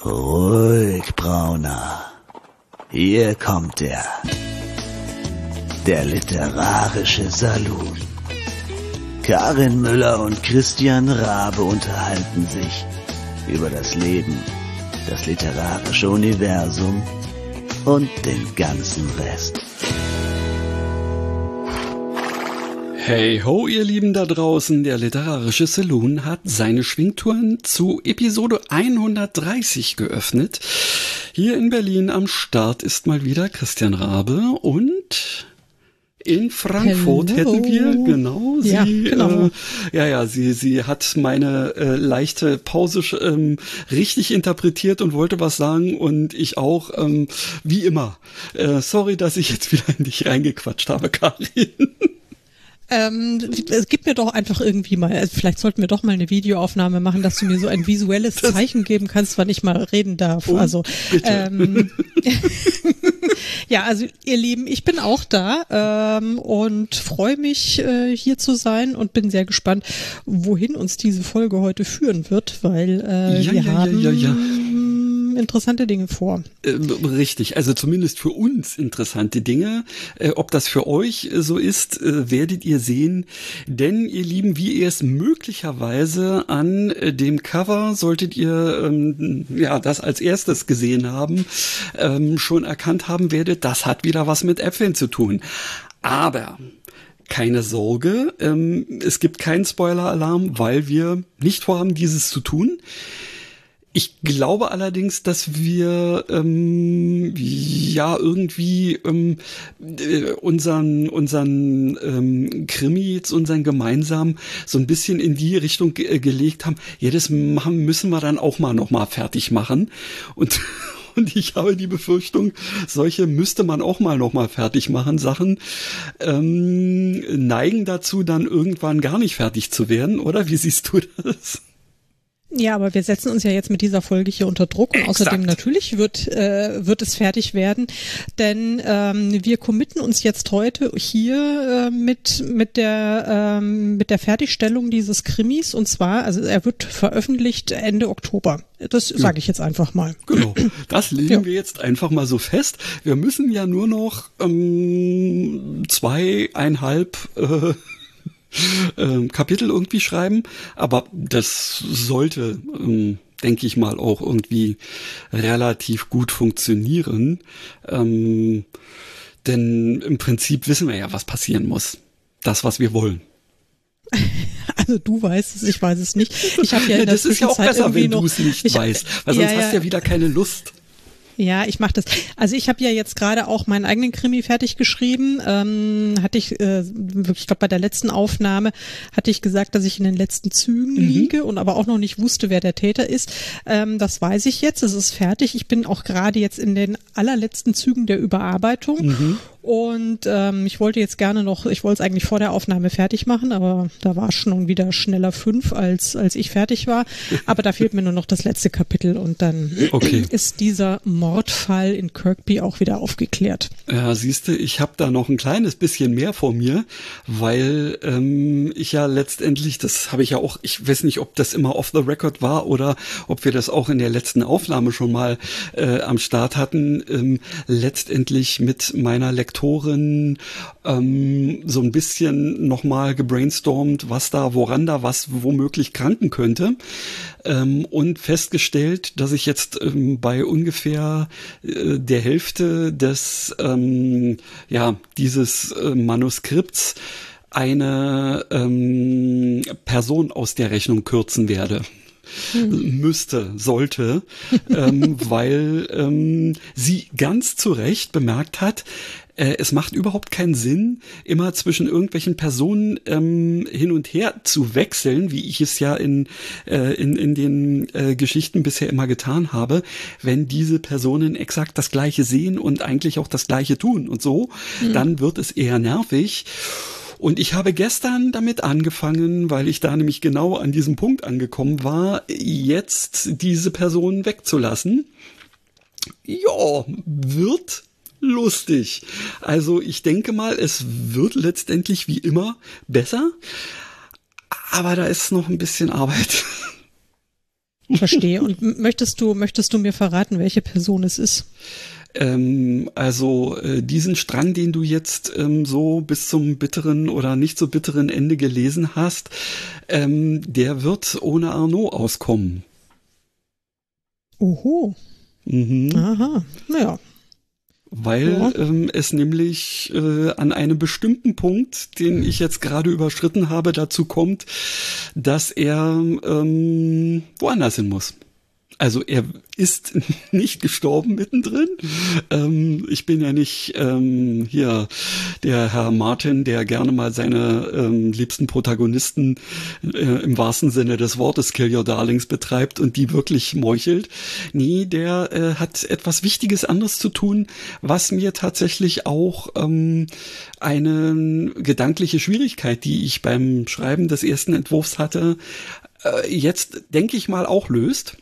Ruhig, Brauner. Hier kommt er. Der literarische Saloon. Karin Müller und Christian Rabe unterhalten sich über das Leben, das literarische Universum und den ganzen Rest. Hey ho, ihr Lieben da draußen, der literarische Saloon hat seine Schwingtouren zu Episode 130 geöffnet. Hier in Berlin am Start ist mal wieder Christian Rabe und in Frankfurt hätten wir, genau, sie hat meine leichte Pause richtig interpretiert und wollte was sagen und ich auch, wie immer. Sorry, dass ich jetzt wieder in dich reingequatscht habe, Karin. Gib mir doch einfach irgendwie mal, also vielleicht sollten wir doch mal eine Videoaufnahme machen, dass du mir so ein visuelles Zeichen geben kannst, wann ich mal reden darf. Also ja, also ihr Lieben, ich bin auch da und freue mich hier zu sein und bin sehr gespannt, wohin uns diese Folge heute führen wird, weil wir haben interessante Dinge vor. Richtig, also zumindest für uns interessante Dinge. Ob das für euch so ist, werdet ihr sehen. Denn, ihr Lieben, wie ihr es möglicherweise an dem Cover, solltet ihr das als erstes gesehen haben, schon erkannt haben werdet, das hat wieder was mit Äpfeln zu tun. Aber keine Sorge, es gibt keinen Spoiler-Alarm, weil wir nicht vorhaben, dieses zu tun. Ich glaube allerdings, dass wir irgendwie unseren Krimi, unseren gemeinsamen, so ein bisschen in die Richtung gelegt haben. Ja, das müssen wir dann auch mal nochmal fertig machen. Und ich habe die Befürchtung, solche müsste man auch mal nochmal fertig machen. Sachen neigen dazu, dann irgendwann gar nicht fertig zu werden, oder? Wie siehst du das? Ja, aber wir setzen uns ja jetzt mit dieser Folge hier unter Druck und außerdem natürlich wird es fertig werden, denn wir committen uns jetzt heute hier mit der Fertigstellung dieses Krimis und zwar, also er wird veröffentlicht Ende Oktober. Das sage ich jetzt einfach mal. Genau, das legen wir jetzt einfach mal so fest. Wir müssen ja nur noch 2,5 Kapitel irgendwie schreiben, aber das sollte, denke ich mal, auch irgendwie relativ gut funktionieren, denn im Prinzip wissen wir ja, was passieren muss. Das, was wir wollen. Also du weißt es, ich weiß es nicht. Ich habe ja in der das ist ja auch besser, wenn du es nicht weißt, weil sonst hast du ja wieder keine Lust. Ja, ich mache das. Also ich habe ja jetzt gerade auch meinen eigenen Krimi fertig geschrieben. Hatte ich, ich glaube bei der letzten Aufnahme hatte ich gesagt, dass ich in den letzten Zügen liege und aber auch noch nicht wusste, wer der Täter ist. Das weiß ich jetzt, es ist fertig. Ich bin auch gerade jetzt in den allerletzten Zügen der Überarbeitung. Und ich wollte jetzt gerne noch, ich wollte es eigentlich vor der Aufnahme fertig machen, aber da war schon wieder schneller 5, als ich fertig war. Aber da fehlt mir nur noch das letzte Kapitel und dann ist dieser Mordfall in Kirkby auch wieder aufgeklärt. Ja, siehste, ich habe da noch ein kleines bisschen mehr vor mir, weil ich ja letztendlich, das habe ich ja auch, ich weiß nicht, ob das immer off the record war oder ob wir das auch in der letzten Aufnahme schon mal am Start hatten, letztendlich mit meiner Lektorin so ein bisschen nochmal gebrainstormt, woran da was womöglich kranken könnte und festgestellt, dass ich jetzt bei ungefähr der Hälfte des dieses Manuskripts eine Person aus der Rechnung kürzen werde. Sollte, weil sie ganz zu Recht bemerkt hat, es macht überhaupt keinen Sinn, immer zwischen irgendwelchen Personen hin und her zu wechseln, wie ich es ja in den Geschichten bisher immer getan habe, wenn diese Personen exakt das Gleiche sehen und eigentlich auch das Gleiche tun und so, dann wird es eher nervig. Und ich habe gestern damit angefangen, weil ich da nämlich genau an diesem Punkt angekommen war, jetzt diese Person wegzulassen. Ja, wird lustig. Also ich denke mal, es wird letztendlich wie immer besser, aber da ist noch ein bisschen Arbeit. Verstehe. Und möchtest du mir verraten, welche Person es ist? Also diesen Strang, den du jetzt so bis zum bitteren oder nicht so bitteren Ende gelesen hast, der wird ohne Arnaud auskommen. Oho. Mhm. Aha, naja. Weil es nämlich an einem bestimmten Punkt, den ich jetzt gerade überschritten habe, dazu kommt, dass er woanders hin muss. Also er ist nicht gestorben mittendrin. Ich bin ja nicht hier der Herr Martin, der gerne mal seine liebsten Protagonisten im wahrsten Sinne des Wortes Kill Your Darlings betreibt und die wirklich meuchelt. Nee, der hat etwas Wichtiges anderes zu tun, was mir tatsächlich auch eine gedankliche Schwierigkeit, die ich beim Schreiben des ersten Entwurfs hatte, jetzt denke ich mal auch löst.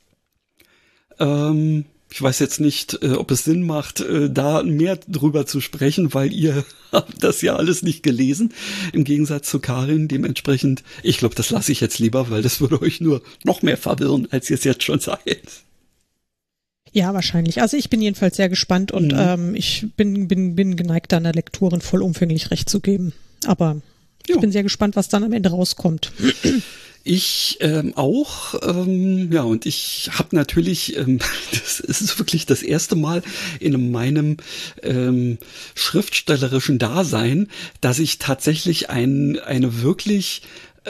Ich weiß jetzt nicht, ob es Sinn macht, da mehr drüber zu sprechen, weil ihr habt das ja alles nicht gelesen, im Gegensatz zu Karin. Dementsprechend, ich glaube, das lasse ich jetzt lieber, weil das würde euch nur noch mehr verwirren, als ihr es jetzt schon seid. Ja, wahrscheinlich. Also ich bin jedenfalls sehr gespannt und ich bin geneigt, deiner Lektorin vollumfänglich recht zu geben. Aber ich bin sehr gespannt, was dann am Ende rauskommt. Ich auch, ja, und ich habe natürlich, das ist wirklich das erste Mal in meinem schriftstellerischen Dasein, dass ich tatsächlich eine wirklich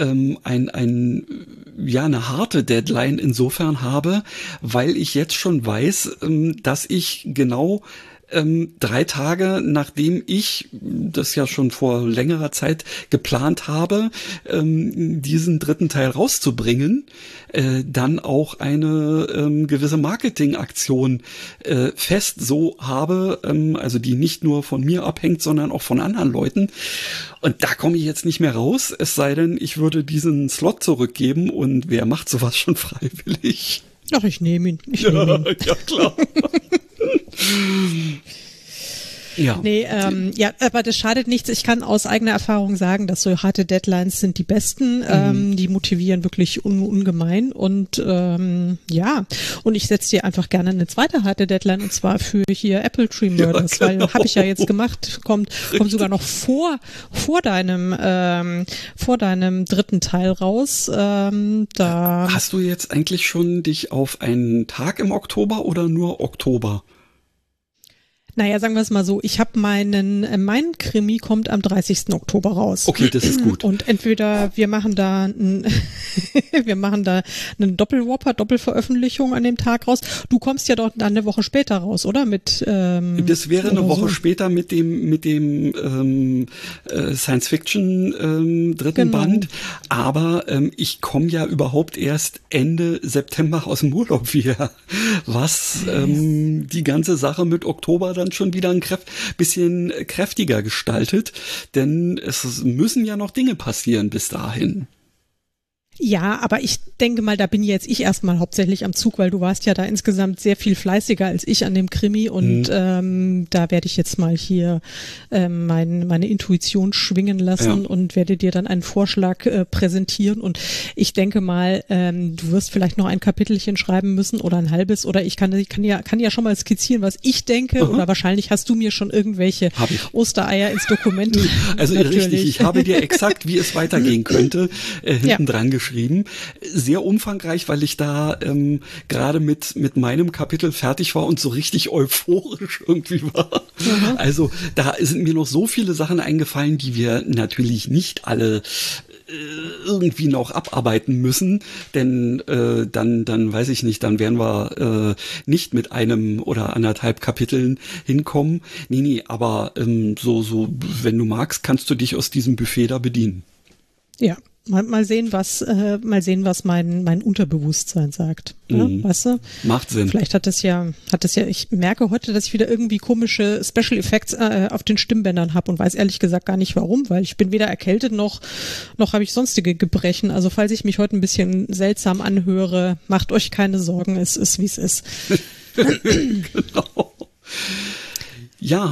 eine harte Deadline insofern habe, weil ich jetzt schon weiß, dass ich genau 3 Tage, nachdem ich das ja schon vor längerer Zeit geplant habe, diesen dritten Teil rauszubringen, dann auch eine gewisse Marketingaktion fest so habe, also die nicht nur von mir abhängt, sondern auch von anderen Leuten. Und da komme ich jetzt nicht mehr raus, es sei denn, ich würde diesen Slot zurückgeben und wer macht sowas schon freiwillig? Ach, ich nehme ihn. Ja, klar. Ja. Nee, ja, aber das schadet nichts. Ich kann aus eigener Erfahrung sagen, dass so harte Deadlines sind die besten. Die motivieren wirklich ungemein. Und ja, und ich setze dir einfach gerne eine zweite harte Deadline, und zwar für hier Apple Tree Murders, weil habe ich ja jetzt gemacht, kommt sogar noch vor deinem dritten Teil raus. Da hast du jetzt eigentlich schon dich auf einen Tag im Oktober oder nur Oktober? Naja, sagen wir es mal so, ich habe mein Krimi kommt am 30. Oktober raus. Okay, das ist gut. Und entweder wir machen da eine Doppelveröffentlichung an dem Tag raus. Du kommst ja dort dann eine Woche später raus, oder? Das wäre eine Woche später mit dem Science-Fiction dritten Band. Aber ich komme ja überhaupt erst Ende September aus dem Urlaub wieder, was die ganze Sache mit Oktober dann schon wieder ein bisschen kräftiger gestaltet, denn es müssen ja noch Dinge passieren bis dahin. Ja, aber ich denke mal, da bin jetzt ich erstmal hauptsächlich am Zug, weil du warst ja da insgesamt sehr viel fleißiger als ich an dem Krimi, und da werde ich jetzt mal hier meine Intuition schwingen lassen und werde dir dann einen Vorschlag präsentieren, und ich denke mal, du wirst vielleicht noch ein Kapitelchen schreiben müssen oder ein halbes, oder ich kann ja schon mal skizzieren, was ich denke, oder wahrscheinlich hast du mir schon irgendwelche Ostereier ins Dokument. Also richtig, ich habe dir exakt, wie es weitergehen könnte, hinten dran geschrieben. Sehr umfangreich, weil ich da gerade mit meinem Kapitel fertig war und so richtig euphorisch irgendwie war. Also da sind mir noch so viele Sachen eingefallen, die wir natürlich nicht alle irgendwie noch abarbeiten müssen, denn dann weiß ich nicht, dann werden wir nicht mit einem oder 1,5 Kapiteln hinkommen. Nee, aber so, wenn du magst, kannst du dich aus diesem Buffet da bedienen. Ja. Mal sehen, was mein Unterbewusstsein sagt. Ja, weißt du? Macht Sinn. Vielleicht hat es ja, ich merke heute, dass ich wieder irgendwie komische Special Effects auf den Stimmbändern habe und weiß ehrlich gesagt gar nicht warum, weil ich bin weder erkältet noch habe ich sonstige Gebrechen. Also falls ich mich heute ein bisschen seltsam anhöre, macht euch keine Sorgen, es ist, wie es ist. Genau. Ja,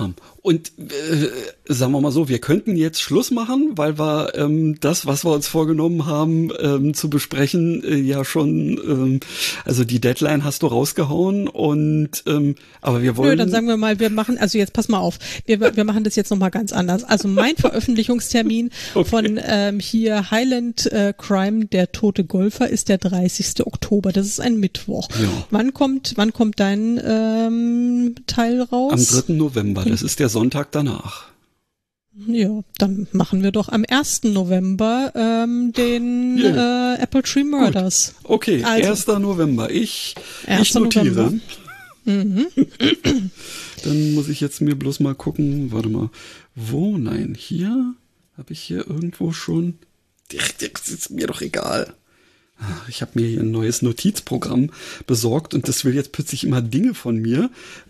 Und sagen wir mal so, wir könnten jetzt Schluss machen, weil wir das, was wir uns vorgenommen haben zu besprechen, ja schon, also die Deadline hast du rausgehauen und aber wir wollen... Nö, dann sagen wir mal, wir machen, also jetzt pass mal auf, wir machen das jetzt nochmal ganz anders. Also mein Veröffentlichungstermin von hier Highland Crime, der tote Golfer, ist der 30. Oktober. Das ist ein Mittwoch. Ja. Wann kommt dein Teil raus? Am 3. November, das ist der Sonntag danach. Ja, dann machen wir doch am 1. November den Apple Tree Murders. Gut. Okay, also, 1. November. Ich notiere. November. Mhm. Dann muss ich jetzt mir bloß mal gucken, warte mal, wo? Nein, hier? Habe ich hier irgendwo schon? Das ist mir doch egal. Ich habe mir hier ein neues Notizprogramm besorgt und das will jetzt plötzlich immer Dinge von mir.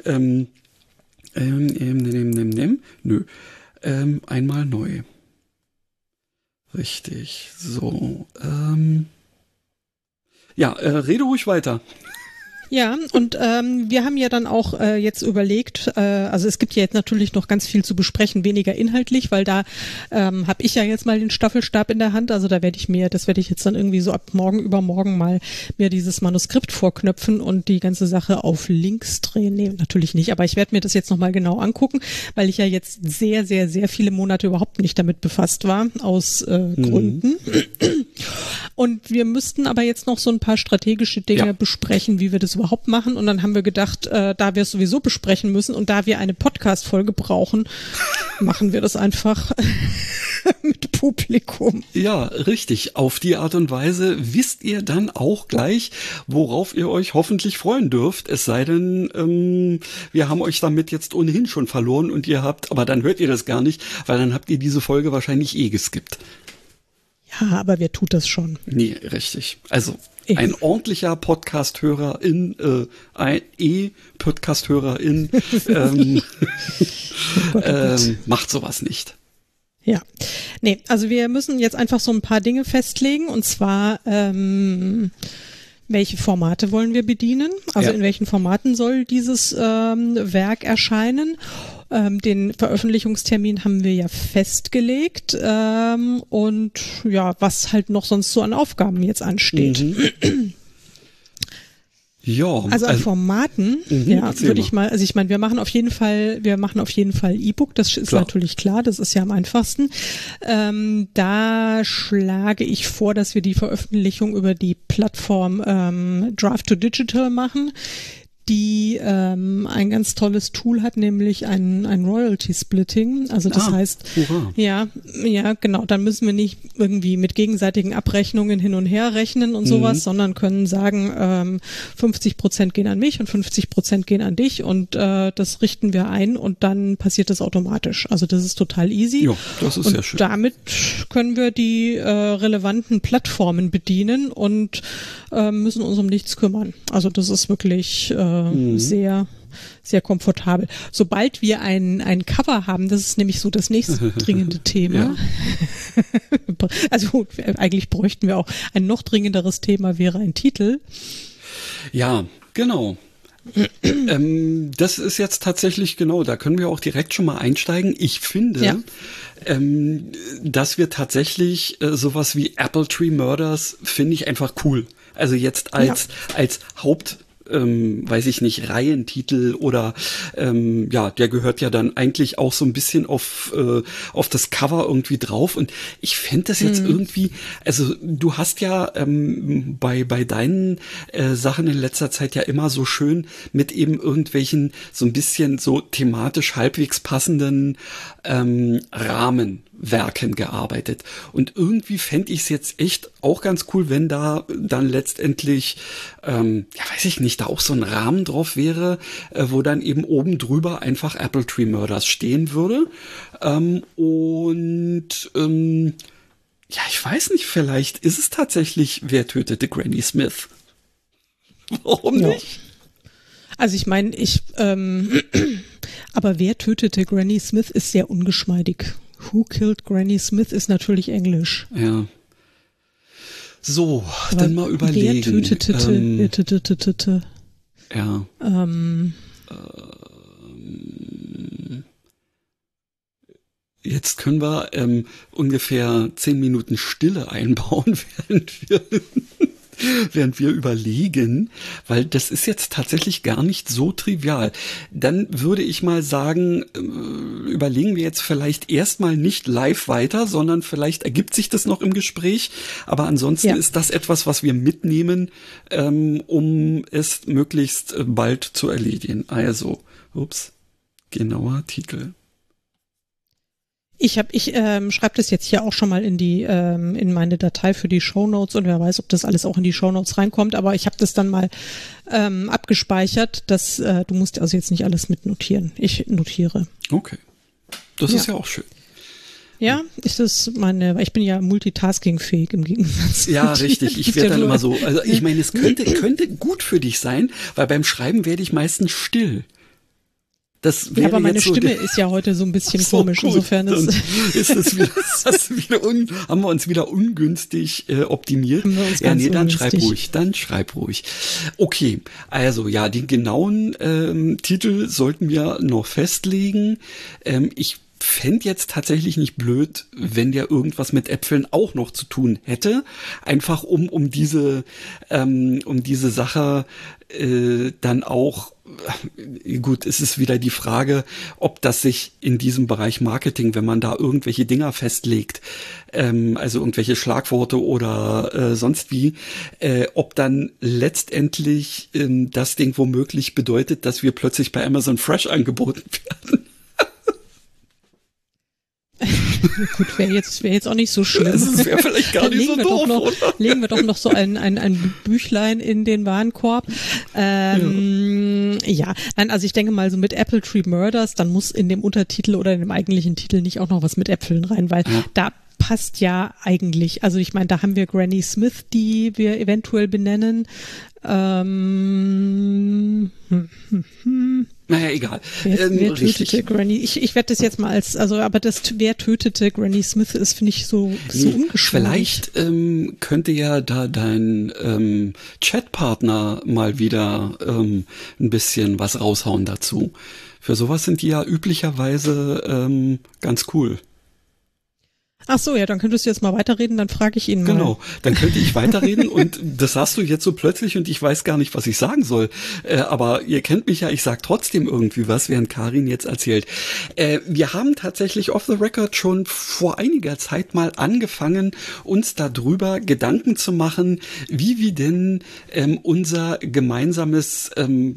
Nö. Einmal neu. Richtig. So. Rede ruhig weiter. Ja, und wir haben ja dann auch jetzt überlegt, also es gibt ja jetzt natürlich noch ganz viel zu besprechen, weniger inhaltlich, weil da habe ich ja jetzt mal den Staffelstab in der Hand, also das werde ich jetzt dann irgendwie so ab übermorgen mal mir dieses Manuskript vorknöpfen und die ganze Sache auf links drehen. Nee, natürlich nicht, aber ich werde mir das jetzt nochmal genau angucken, weil ich ja jetzt sehr, sehr, sehr viele Monate überhaupt nicht damit befasst war, aus Gründen. Und wir müssten aber jetzt noch so ein paar strategische Dinge besprechen, wie wir das überhaupt machen. Und dann haben wir gedacht, da wir es sowieso besprechen müssen und da wir eine Podcast-Folge brauchen, machen wir das einfach mit Publikum. Ja, richtig. Auf die Art und Weise wisst ihr dann auch gleich, worauf ihr euch hoffentlich freuen dürft. Es sei denn, wir haben euch damit jetzt ohnehin schon verloren und aber dann hört ihr das gar nicht, weil dann habt ihr diese Folge wahrscheinlich geskippt. Ja, aber wer tut das schon? Nee, richtig. Also ein ordentlicher Podcast-Hörerin, Podcast-Hörerin macht sowas nicht. Ja, nee, also wir müssen jetzt einfach so ein paar Dinge festlegen und zwar welche Formate wollen wir bedienen? Also in welchen Formaten soll dieses Werk erscheinen? Den Veröffentlichungstermin haben wir ja festgelegt und ja, was halt noch sonst so an Aufgaben jetzt ansteht. Ja, also an Formaten, würde ich mal, also ich meine, wir machen auf jeden Fall E-Book, das ist natürlich klar, das ist ja am einfachsten. Da schlage ich vor, dass wir die Veröffentlichung über die Plattform Draft to Digital machen, die ein ganz tolles Tool hat, nämlich ein Royalty Splitting. Also das heißt, ja, genau, dann müssen wir nicht irgendwie mit gegenseitigen Abrechnungen hin und her rechnen und sowas, sondern können sagen, 50% gehen an mich und 50% gehen an dich und das richten wir ein und dann passiert das automatisch. Also das ist total easy. Ja, das ist sehr schön. Damit können wir die relevanten Plattformen bedienen und müssen uns um nichts kümmern. Also das ist wirklich sehr, sehr komfortabel. Sobald wir ein Cover haben, das ist nämlich so das nächste dringende Thema. Ja. Also eigentlich bräuchten wir auch ein noch dringenderes Thema, wäre ein Titel. Ja, genau. Das ist jetzt tatsächlich da können wir auch direkt schon mal einsteigen. Ich finde, dass wir tatsächlich sowas wie Apple Tree Murders finde ich einfach cool. Also jetzt als Haupt weiß ich nicht, Reihentitel oder der gehört ja dann eigentlich auch so ein bisschen auf das Cover irgendwie drauf und ich fände das jetzt irgendwie, also du hast ja bei deinen Sachen in letzter Zeit ja immer so schön mit eben irgendwelchen so ein bisschen so thematisch halbwegs passenden Rahmenwerken gearbeitet und irgendwie fände ich es jetzt echt auch ganz cool, wenn da dann letztendlich weiß ich nicht, da auch so ein Rahmen drauf wäre, wo dann eben oben drüber einfach Apple Tree Murders stehen würde. Ich weiß nicht, vielleicht ist es tatsächlich Wer tötete Granny Smith? Warum nicht? Also ich meine, aber Wer tötete Granny Smith ist sehr ungeschmeidig. Who killed Granny Smith ist natürlich Englisch. Ja. So, aber dann mal überlegen. Wer tötete. Ja. Jetzt können wir ungefähr 10 Minuten Stille einbauen, während wir überlegen, weil das ist jetzt tatsächlich gar nicht so trivial. Dann würde ich mal sagen, überlegen wir jetzt vielleicht erstmal nicht live weiter, sondern vielleicht ergibt sich das noch im Gespräch. Aber ansonsten ist das etwas, was wir mitnehmen, um es möglichst bald zu erledigen. Also, genauer Titel. Ich schreibe das jetzt hier auch schon mal in meine Datei für die Shownotes und wer weiß, ob das alles auch in die Shownotes reinkommt, aber ich habe das dann mal abgespeichert, dass du musst also jetzt nicht alles mitnotieren. Ich notiere. Okay. Das ist ja auch schön. Ja, ich bin ja multitaskingfähig im Gegensatz. Ja, richtig. Ich werde dann immer so, also ich meine, es könnte gut für dich sein, weil beim Schreiben werde ich meistens still. Ja, aber meine Stimme ist ja heute so ein bisschen komisch, gut. Insofern ist es wieder, haben wir uns wieder ungünstig optimiert. Dann schreib ruhig. Okay, also ja, den genauen Titel sollten wir noch festlegen. Ich fände jetzt tatsächlich nicht blöd, wenn der irgendwas mit Äpfeln auch noch zu tun hätte. Einfach um diese Sache dann auch, gut, es ist wieder die Frage, ob das sich in diesem Bereich Marketing, wenn man da irgendwelche Dinger festlegt, also irgendwelche Schlagworte oder sonst wie, ob dann letztendlich das Ding womöglich bedeutet, dass wir plötzlich bei Amazon Fresh angeboten werden. Gut, wäre jetzt auch nicht so schlimm. Das wäre vielleicht gar nicht so doof, legen wir doch noch so ein Büchlein in den Warenkorb. Nein, also ich denke mal so mit Apple Tree Murders, dann muss in dem Untertitel oder in dem eigentlichen Titel nicht auch noch was mit Äpfeln rein, weil da passt ja eigentlich, also ich meine, da haben wir Granny Smith, die wir eventuell benennen. Naja, egal. Wer tötete Granny? Ich werde das jetzt mal aber wer tötete Granny Smith ist, finde ich, so ungeschwungert. Vielleicht könnte ja da dein Chatpartner mal wieder ein bisschen was raushauen dazu. Für sowas sind die ja üblicherweise ganz cool. Ach so, ja, dann könntest du jetzt mal weiterreden, dann frage ich ihn mal. Genau, dann könnte ich weiterreden und das sagst du jetzt so plötzlich und ich weiß gar nicht, was ich sagen soll. Aber ihr kennt mich ja, ich sag trotzdem irgendwie was, während Karin jetzt erzählt. Wir haben tatsächlich off the record schon vor einiger Zeit mal angefangen, uns darüber Gedanken zu machen, wie wir denn unser gemeinsames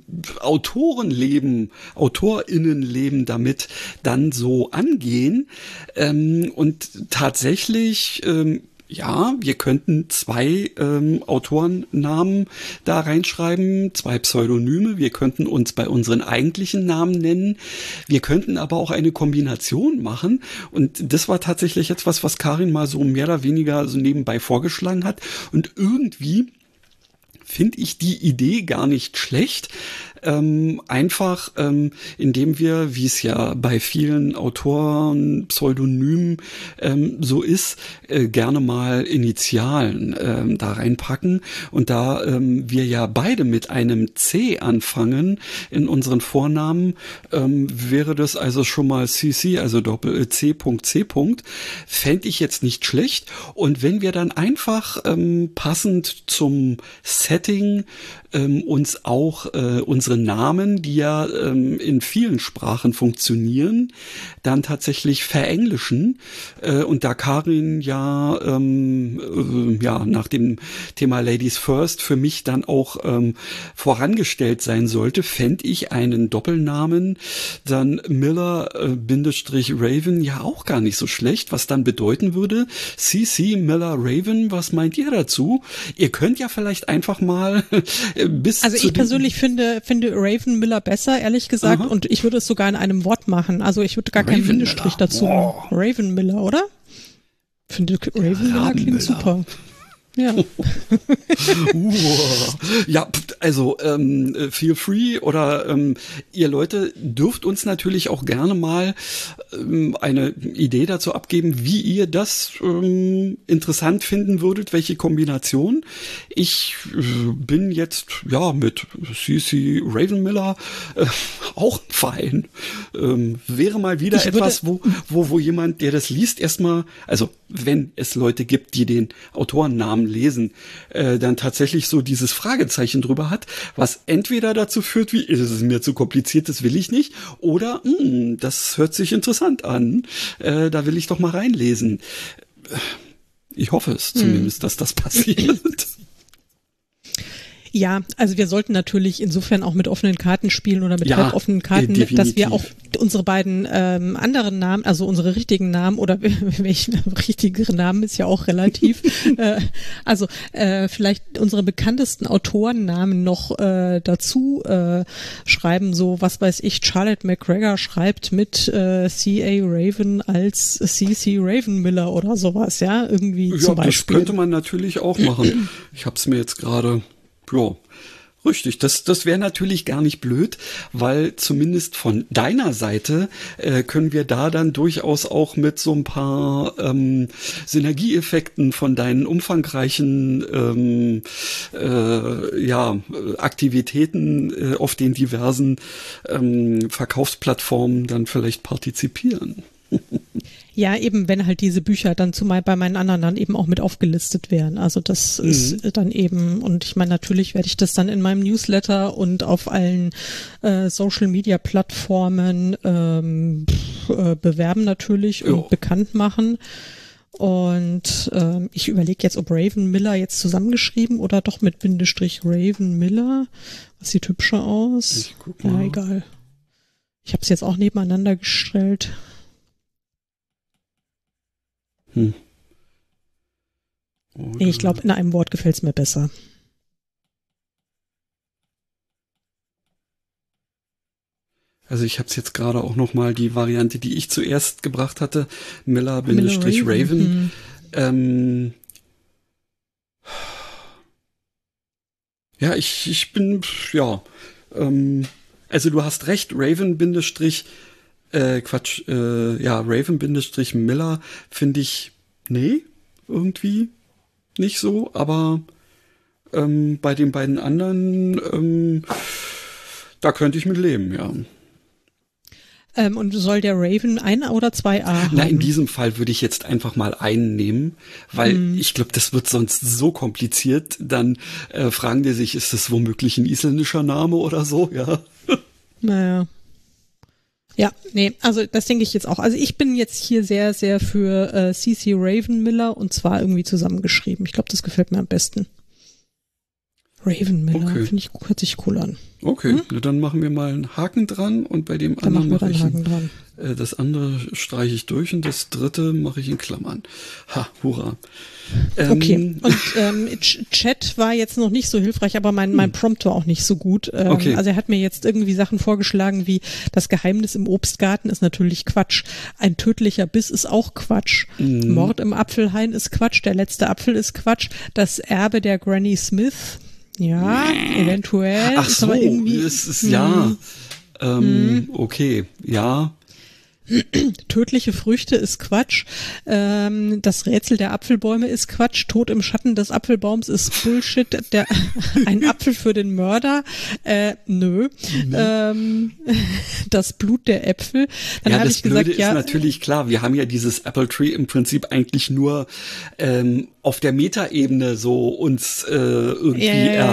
Autorinnenleben damit dann so angehen. Und tatsächlich, wir könnten 2 Autorennamen da reinschreiben, 2 Pseudonyme. Wir könnten uns bei unseren eigentlichen Namen nennen. Wir könnten aber auch eine Kombination machen. Und das war tatsächlich etwas, was Karin mal so mehr oder weniger so nebenbei vorgeschlagen hat. Und irgendwie finde ich die Idee gar nicht schlecht. Einfach, indem wir, wie es ja bei vielen Autoren, Pseudonymen so ist, gerne mal Initialen da reinpacken. Und da wir ja beide mit einem C anfangen in unseren Vornamen, wäre das also schon mal CC, also Doppel-C. Fände ich jetzt nicht schlecht. Und wenn wir dann einfach passend zum Setting uns auch unsere Namen, die ja in vielen Sprachen funktionieren, dann tatsächlich verenglischen. Und da Karin ja nach dem Thema Ladies First für mich dann auch vorangestellt sein sollte, fände ich einen Doppelnamen dann Miller-Raven ja auch gar nicht so schlecht, was dann bedeuten würde, CC Miller-Raven, was meint ihr dazu? Ihr könnt ja vielleicht einfach mal Also ich persönlich finde Raven Miller besser, ehrlich gesagt, und ich würde es sogar in einem Wort machen. Also ich würde gar keinen Bindestrich dazu. Wow. Raven Miller, oder? Finde Raven Miller klingt super. Ja. Ja, also feel free oder ihr Leute dürft uns natürlich auch gerne mal eine Idee dazu abgeben, wie ihr das interessant finden würdet, welche Kombination. Ich bin jetzt ja mit CC Ravenmiller auch fein. Wäre mal wieder etwas, wo jemand, der das liest, erstmal, also wenn es Leute gibt, die den Autorennamen lesen, dann tatsächlich so dieses Fragezeichen drüber hat, was entweder dazu führt, wie, ist es mir zu kompliziert, das will ich nicht, oder, das hört sich interessant an, da will ich doch mal reinlesen. Ich hoffe es zumindest, dass das passiert. Ja, also wir sollten natürlich insofern auch mit offenen Karten spielen oder mit halboffenen Karten, definitiv. dass wir auch unsere beiden anderen Namen, also unsere richtigen Namen oder welchen richtigeren Namen ist ja auch relativ, vielleicht unsere bekanntesten Autorennamen noch dazu schreiben, so was weiß ich, Charlotte McGregor schreibt mit C.A. Raven als C.C. Ravenmiller oder sowas, ja, irgendwie zum Beispiel. Das könnte man natürlich auch machen. Ich habe es mir jetzt gerade... Ja, richtig. Das wäre natürlich gar nicht blöd, weil zumindest von deiner Seite können wir da dann durchaus auch mit so ein paar Synergieeffekten von deinen umfangreichen Aktivitäten auf den diversen Verkaufsplattformen dann vielleicht partizipieren. Ja, eben, wenn halt diese Bücher dann zumal bei meinen anderen dann eben auch mit aufgelistet werden. Also das ist dann eben, und ich meine, natürlich werde ich das dann in meinem Newsletter und auf allen Social-Media-Plattformen bewerben natürlich und bekannt machen. Und ich überlege jetzt, ob Ravenmiller jetzt zusammengeschrieben oder doch mit Bindestrich Ravenmiller. Was sieht hübscher aus? Ich guck mal. Ja, egal. Ich habe es jetzt auch nebeneinander gestellt. Ich glaube, in einem Wort gefällt es mir besser. Also ich habe es jetzt gerade auch noch mal die Variante, die ich zuerst gebracht hatte, Miller-Raven. Ja, ich bin, also du hast recht, Raven-Miller finde ich, irgendwie nicht so, aber bei den beiden anderen, da könnte ich mit leben, ja. Und soll der Raven ein oder zwei A haben? Na, in diesem Fall würde ich jetzt einfach mal einen nehmen, weil ich glaube, das wird sonst so kompliziert, dann fragen die sich, ist das womöglich ein isländischer Name oder so, ja? Naja. Ja, nee, also das denke ich jetzt auch. Also ich bin jetzt hier sehr, sehr für C.C. Ravenmiller und zwar irgendwie zusammengeschrieben. Ich glaube, das gefällt mir am besten. Ravenmiller, finde ich, hört sich cool an. Okay, dann machen wir mal einen Haken dran und bei dem dann anderen mache ich Haken dran. Das andere streiche ich durch und das dritte mache ich in Klammern. Ha, hurra. Okay, und Chat war jetzt noch nicht so hilfreich, aber mein Prompt war auch nicht so gut. Okay. Also er hat mir jetzt irgendwie Sachen vorgeschlagen wie das Geheimnis im Obstgarten ist natürlich Quatsch. Ein tödlicher Biss ist auch Quatsch. Mord im Apfelhain ist Quatsch. Der letzte Apfel ist Quatsch. Das Erbe der Granny Smith. Ja, eventuell. Ach ist so, aber irgendwie, es ist okay, ja. Tödliche Früchte ist Quatsch. Das Rätsel der Apfelbäume ist Quatsch. Tod im Schatten des Apfelbaums ist Bullshit. Ein Apfel für den Mörder. Nö. Das Blut der Äpfel. Dann habe ich gesagt, ist natürlich klar. Wir haben ja dieses Apple Tree im Prinzip eigentlich nur auf der Metaebene so uns irgendwie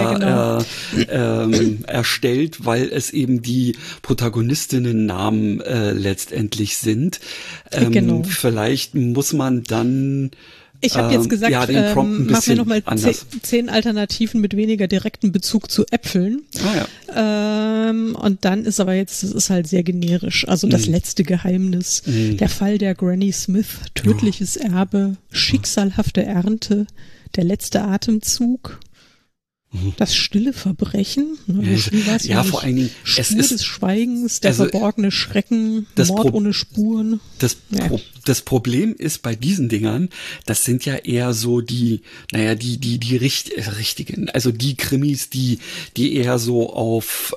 erstellt, weil es eben die Protagonistinnen-Namen letztendlich sind. Genau. Vielleicht muss man dann ich habe jetzt gesagt, den Prompt ein mach mir bisschen nochmal 10 Alternativen mit weniger direkten Bezug zu Äpfeln. Und dann ist aber jetzt, das ist halt sehr generisch. Also das letzte Geheimnis, der Fall der Granny Smith, tödliches Erbe, schicksalhafte Ernte, der letzte Atemzug. Das stille Verbrechen? Ja, vor allen Dingen, Spur des Schweigens, der verborgene Schrecken, Mord ohne Spuren. Das Problem ist bei diesen Dingern, das sind ja eher so die richtigen, also die Krimis, die eher so auf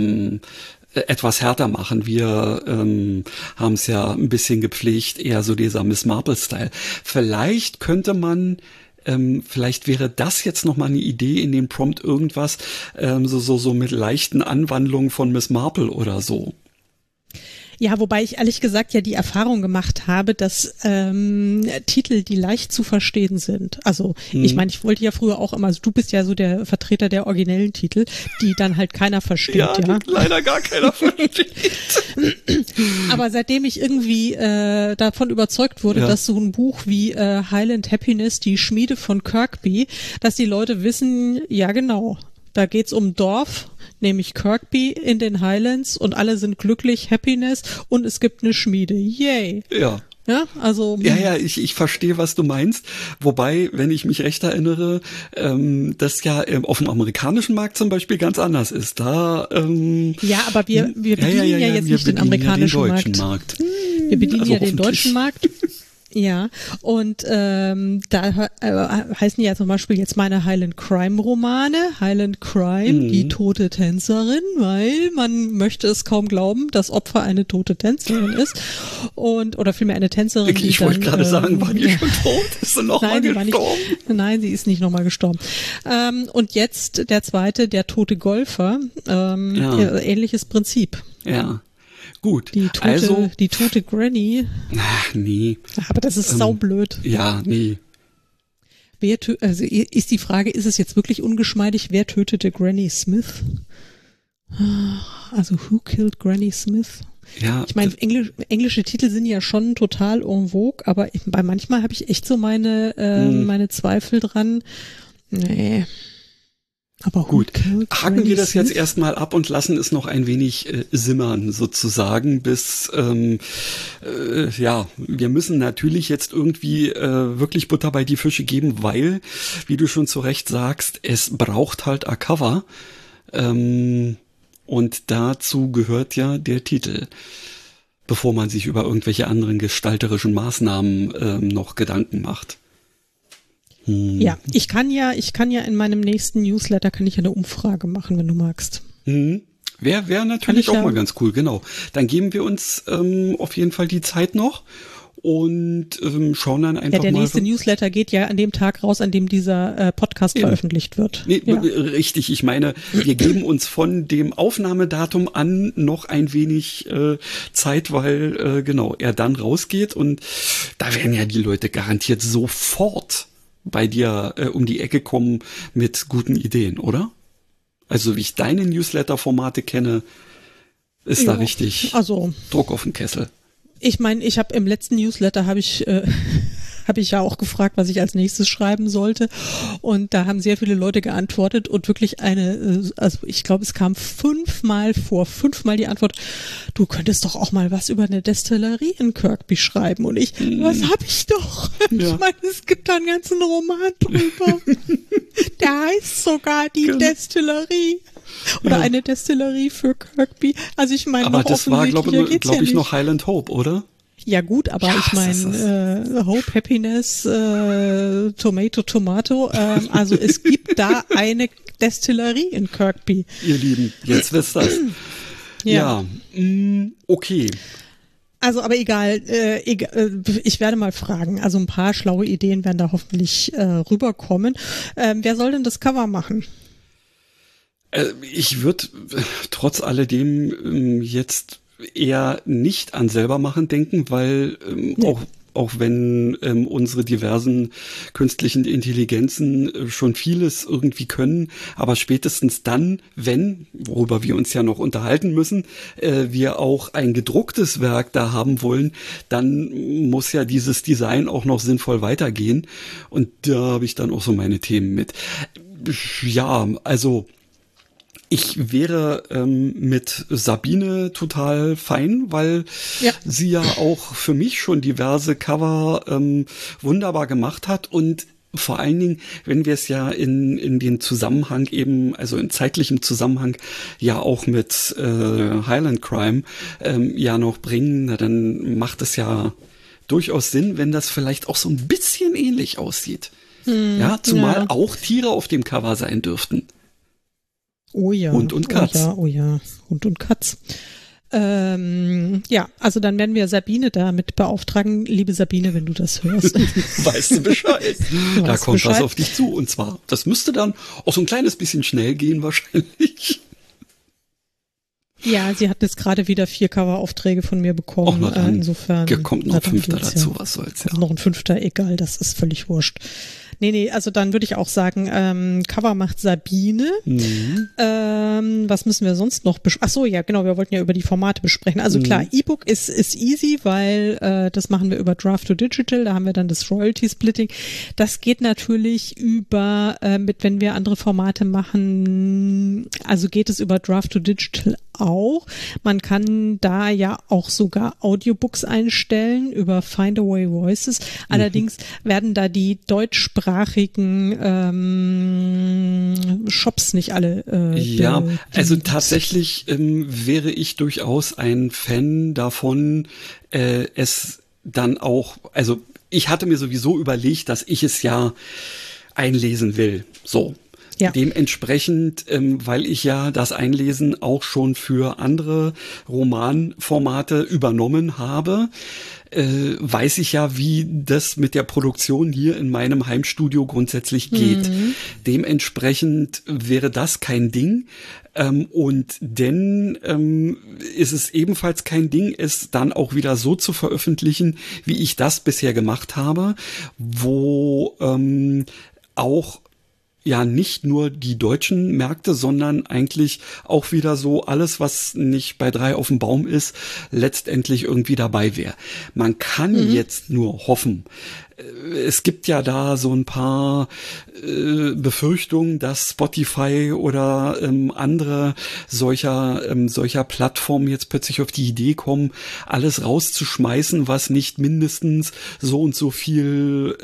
etwas härter machen. Wir haben es ja ein bisschen gepflegt, eher so dieser Miss Marple-Style. Vielleicht könnte man vielleicht wäre das jetzt noch mal eine Idee in dem Prompt, irgendwas so mit leichten Anwandlungen von Miss Marple oder so. Ja, wobei ich ehrlich gesagt ja die Erfahrung gemacht habe, dass Titel, die leicht zu verstehen sind. Also ich meine, ich wollte ja früher auch immer, also du bist ja so der Vertreter der originellen Titel, die dann halt keiner versteht. Ja, die leider gar keiner versteht. Aber seitdem ich irgendwie davon überzeugt wurde, dass so ein Buch wie Highland Happiness, die Schmiede von Kirkby, dass die Leute wissen, ja genau, da geht's um Dorf, nämlich Kirkby in den Highlands und alle sind glücklich, Happiness und es gibt eine Schmiede. Yay. Ja. Ja, also. Ja, ich verstehe, was du meinst. Wobei, wenn ich mich recht erinnere, das ja auf dem amerikanischen Markt zum Beispiel ganz anders ist. Da, ja, aber wir bedienen ja jetzt nicht den amerikanischen Markt. Wir bedienen also ja den deutschen Markt. Ja, und da heißen ja zum Beispiel jetzt meine Highland Crime Romane, Highland Crime, die tote Tänzerin, weil man möchte es kaum glauben, dass Opfer eine tote Tänzerin ist oder vielmehr eine Tänzerin, ich wollte gerade sagen, war die schon tot? Ist sie nochmal gestorben? Nein, sie ist nicht nochmal gestorben. Und jetzt der zweite, der tote Golfer, ähnliches Prinzip. Ja. Gut, die tote Granny. Ach, nee. Aber das ist saublöd. Ja, nee. Also ist die Frage, ist es jetzt wirklich ungeschmeidig, wer tötete Granny Smith? Also Who Killed Granny Smith? Ja. Ich meine, englische Titel sind ja schon total en vogue, aber bei manchmal habe ich echt so meine Zweifel dran. Nee. Aber gut, haken wir das jetzt erstmal ab und lassen es noch ein wenig simmern sozusagen, bis wir müssen natürlich jetzt irgendwie wirklich Butter bei die Fische geben, weil, wie du schon zu Recht sagst, es braucht halt ein Cover und dazu gehört ja der Titel, bevor man sich über irgendwelche anderen gestalterischen Maßnahmen noch Gedanken macht. Ja, ich kann ja in meinem nächsten Newsletter eine Umfrage machen, wenn du magst. Wäre natürlich auch mal ganz cool, genau. Dann geben wir uns auf jeden Fall die Zeit noch und schauen dann einfach mal. Ja, der nächste Newsletter geht ja an dem Tag raus, an dem dieser Podcast veröffentlicht wird. Nee, ja. Richtig, ich meine, wir geben uns von dem Aufnahmedatum an noch ein wenig Zeit, weil er dann rausgeht und da werden ja die Leute garantiert sofort bei dir um die Ecke kommen mit guten Ideen, oder? Also wie ich deine Newsletter-Formate kenne, ist da richtig Druck auf den Kessel. Ich meine, ich habe im letzten Newsletter habe ich ja auch gefragt, was ich als nächstes schreiben sollte. Und da haben sehr viele Leute geantwortet und wirklich also ich glaube, es kam fünfmal die Antwort, du könntest doch auch mal was über eine Destillerie in Kirkby schreiben. Und was hab ich doch? Ja. Ich meine, es gibt da einen ganzen Roman drüber. Der heißt sogar die Destillerie. Oder eine Destillerie für Kirkby. Also ich meine, aber das war, glaube ich, noch Highland Hope, oder? Ja gut, aber ich meine, Hope, Happiness, Tomato, also es gibt da eine Destillerie in Kirkby. Ihr Lieben, jetzt wisst das. Ja, okay. Also aber egal, ich werde mal fragen, also ein paar schlaue Ideen werden da hoffentlich rüberkommen. Wer soll denn das Cover machen? Ich würde trotz alledem jetzt eher nicht an selber machen denken, weil auch wenn unsere diversen künstlichen Intelligenzen schon vieles irgendwie können, aber spätestens dann, worüber wir uns ja noch unterhalten müssen, wir auch ein gedrucktes Werk da haben wollen, dann muss ja dieses Design auch noch sinnvoll weitergehen und da habe ich dann auch so meine Themen mit. Ja, also ich wäre mit Sabine total fein, weil sie ja auch für mich schon diverse Cover wunderbar gemacht hat und vor allen Dingen, wenn wir es ja in den Zusammenhang eben, also in zeitlichem Zusammenhang ja auch mit Highland Crime ja noch bringen, na, dann macht es ja durchaus Sinn, wenn das vielleicht auch so ein bisschen ähnlich aussieht. Ja, zumal auch Tiere auf dem Cover sein dürften. Oh ja. Hund und Katz. Oh ja. Hund und Katz. Ja, also dann werden wir Sabine damit beauftragen. Liebe Sabine, wenn du das hörst. Weißt du Bescheid. Da kommt was auf dich zu. Und zwar, das müsste dann auch so ein kleines bisschen schnell gehen wahrscheinlich. Ja, sie hat jetzt gerade wieder 4 Coveraufträge von mir bekommen. Insofern. Hier kommt noch ein 5. dazu, was soll's ja. Noch ein 5, egal, das ist völlig wurscht. Nee, also dann würde ich auch sagen, Cover macht Sabine. Was müssen wir sonst noch besprechen? Ach so, ja, genau, wir wollten ja über die Formate besprechen. Also klar, E-Book ist easy, weil das machen wir über Draft to Digital, da haben wir dann das Royalty-Splitting. Das geht natürlich über, wenn wir andere Formate machen, also geht es über Draft to Digital auch. Man kann da ja auch sogar Audiobooks einstellen über Findaway Voices. Allerdings werden da die deutschsprachigen Shops nicht alle ja, also tatsächlich wäre ich durchaus ein Fan davon, es dann auch, also ich hatte mir sowieso überlegt, dass ich es ja einlesen will, so. Ja. Dementsprechend, weil ich ja das Einlesen auch schon für andere Romanformate übernommen habe, weiß ich ja, wie das mit der Produktion hier in meinem Heimstudio grundsätzlich geht. Dementsprechend wäre das kein Ding. Und denn ist es ebenfalls kein Ding, es dann auch wieder so zu veröffentlichen, wie ich das bisher gemacht habe, wo auch ja nicht nur die deutschen Märkte, sondern eigentlich auch wieder so alles, was nicht bei 3 auf dem Baum ist, letztendlich irgendwie dabei wäre. Man kann jetzt nur hoffen. Es gibt ja da so ein paar Befürchtungen, dass Spotify oder andere solcher Plattformen jetzt plötzlich auf die Idee kommen, alles rauszuschmeißen, was nicht mindestens so und so viel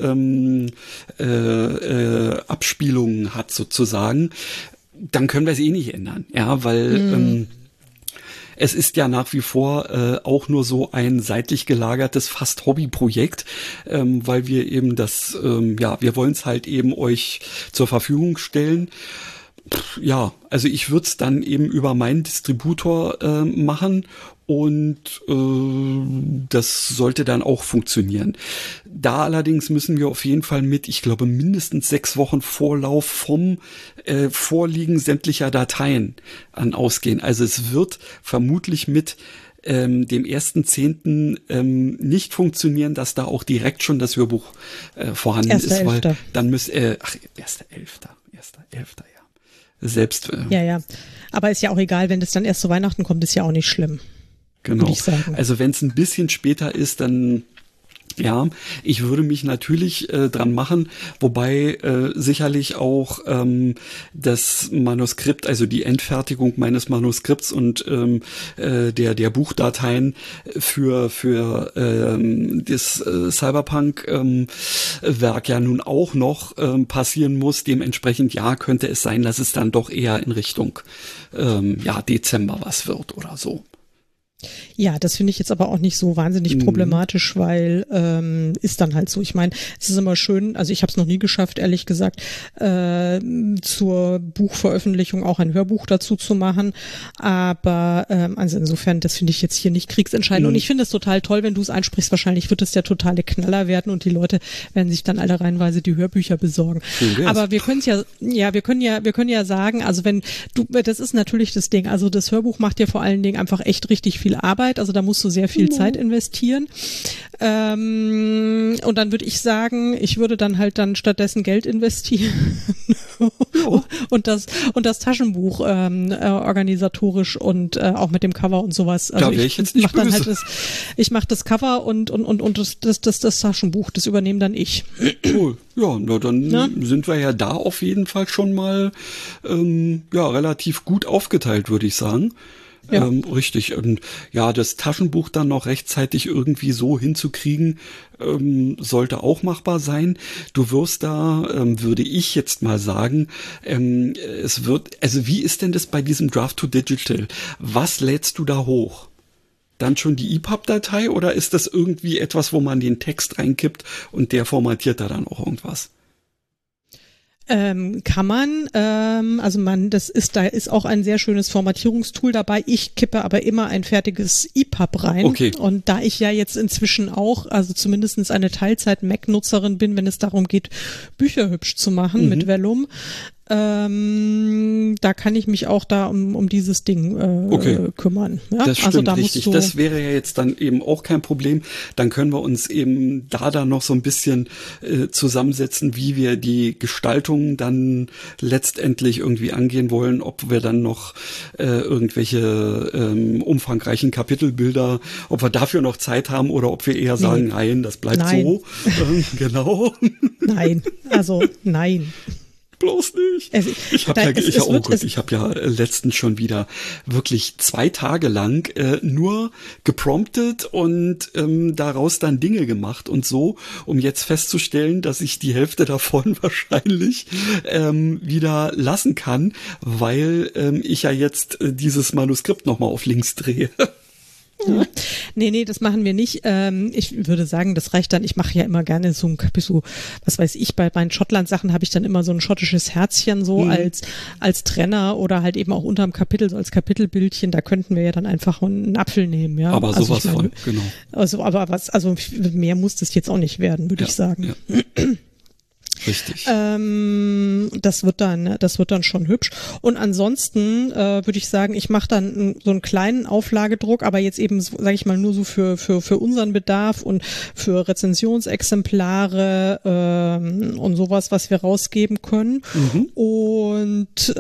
Abspielungen hat sozusagen. Dann können wir es eh nicht ändern, ja, weil es ist ja nach wie vor auch nur so ein seitlich gelagertes fast Hobbyprojekt, weil wir eben das, wir wollen es halt eben euch zur Verfügung stellen. Ja, also ich würde es dann eben über meinen Distributor machen und das sollte dann auch funktionieren. Da allerdings müssen wir auf jeden Fall mit, ich glaube, mindestens 6 Wochen Vorlauf vom Vorliegen sämtlicher Dateien an ausgehen. Also es wird vermutlich mit dem 1.10. Nicht funktionieren, dass da auch direkt schon das Hörbuch vorhanden ist, weil dann müsste 1.11. ja. Selbst. Ja. Aber ist ja auch egal, wenn das dann erst zu Weihnachten kommt, ist ja auch nicht schlimm. Genau. Würde ich sagen. Also wenn es ein bisschen später ist, dann ja, ich würde mich natürlich dran machen, wobei sicherlich auch das Manuskript, also die Endfertigung meines Manuskripts und der Buchdateien für das Cyberpunk-Werk ja nun auch noch passieren muss. Dementsprechend ja, könnte es sein, dass es dann doch eher in Richtung Dezember was wird oder so. Ja, das finde ich jetzt aber auch nicht so wahnsinnig problematisch, weil ist dann halt so. Ich meine, es ist immer schön, also ich habe es noch nie geschafft, ehrlich gesagt, zur Buchveröffentlichung auch ein Hörbuch dazu zu machen, aber also insofern, das finde ich jetzt hier nicht kriegsentscheidend und ich finde es total toll, wenn du es einsprichst, wahrscheinlich wird es der totale Knaller werden und die Leute werden sich dann alle reihenweise die Hörbücher besorgen. Aber wir können wir können ja sagen, also wenn du, das ist natürlich das Ding, also das Hörbuch macht dir vor allen Dingen einfach echt richtig viel Arbeit, also da musst du sehr viel Zeit investieren. Und dann würde ich sagen, ich würde dann halt dann stattdessen Geld investieren und das Taschenbuch organisatorisch und auch mit dem Cover und sowas. Also ich mache dann halt ich mache das Cover und das Taschenbuch, das übernehme dann ich. Cool. Ja, na dann sind wir ja da auf jeden Fall schon mal relativ gut aufgeteilt, würde ich sagen. Ja. Richtig. Und ja, das Taschenbuch dann noch rechtzeitig irgendwie so hinzukriegen, sollte auch machbar sein. Du wirst da, würde ich jetzt mal sagen, also wie ist denn das bei diesem Draft to Digital? Was lädst du da hoch? Dann schon die EPUB-Datei oder ist das irgendwie etwas, wo man den Text reinkippt und der formatiert da dann auch irgendwas? Kann man, da ist auch ein sehr schönes Formatierungstool dabei. Ich kippe aber immer ein fertiges EPUB rein. Okay. Und da ich ja jetzt inzwischen auch, also zumindest eine Teilzeit-Mac-Nutzerin bin, wenn es darum geht, Bücher hübsch zu machen mit Vellum, da kann ich mich auch da um dieses Ding kümmern. Ja? Das stimmt, also da richtig. Das wäre ja jetzt dann eben auch kein Problem. Dann können wir uns eben da noch so ein bisschen zusammensetzen, wie wir die Gestaltung dann letztendlich irgendwie angehen wollen, ob wir dann noch irgendwelche umfangreichen Kapitelbilder, ob wir dafür noch Zeit haben oder ob wir eher sagen, nein, das bleibt so. Genau. Nein, also nein. Bloß nicht. Ich habe ja letztens schon wieder wirklich 2 Tage lang nur gepromptet und daraus dann Dinge gemacht und so, um jetzt festzustellen, dass ich die Hälfte davon wahrscheinlich wieder lassen kann, weil ich ja jetzt dieses Manuskript nochmal auf links drehe. Ja. Nee, das machen wir nicht. Ich würde sagen, das reicht dann. Ich mache ja immer gerne so ein Kapitel, was weiß ich, bei meinen Schottland-Sachen habe ich dann immer so ein schottisches Herzchen so als Trenner oder halt eben auch unterm Kapitel, so als Kapitelbildchen. Da könnten wir ja dann einfach einen Apfel nehmen, ja. Aber also sowas von, genau. Also mehr muss das jetzt auch nicht werden, würde ich sagen. Ja. Richtig. Das wird dann schon hübsch. Und ansonsten würde ich sagen, ich mache dann so einen kleinen Auflagedruck, aber jetzt eben, sage ich mal, nur so für unseren Bedarf und für Rezensionsexemplare und sowas, was wir rausgeben können. Und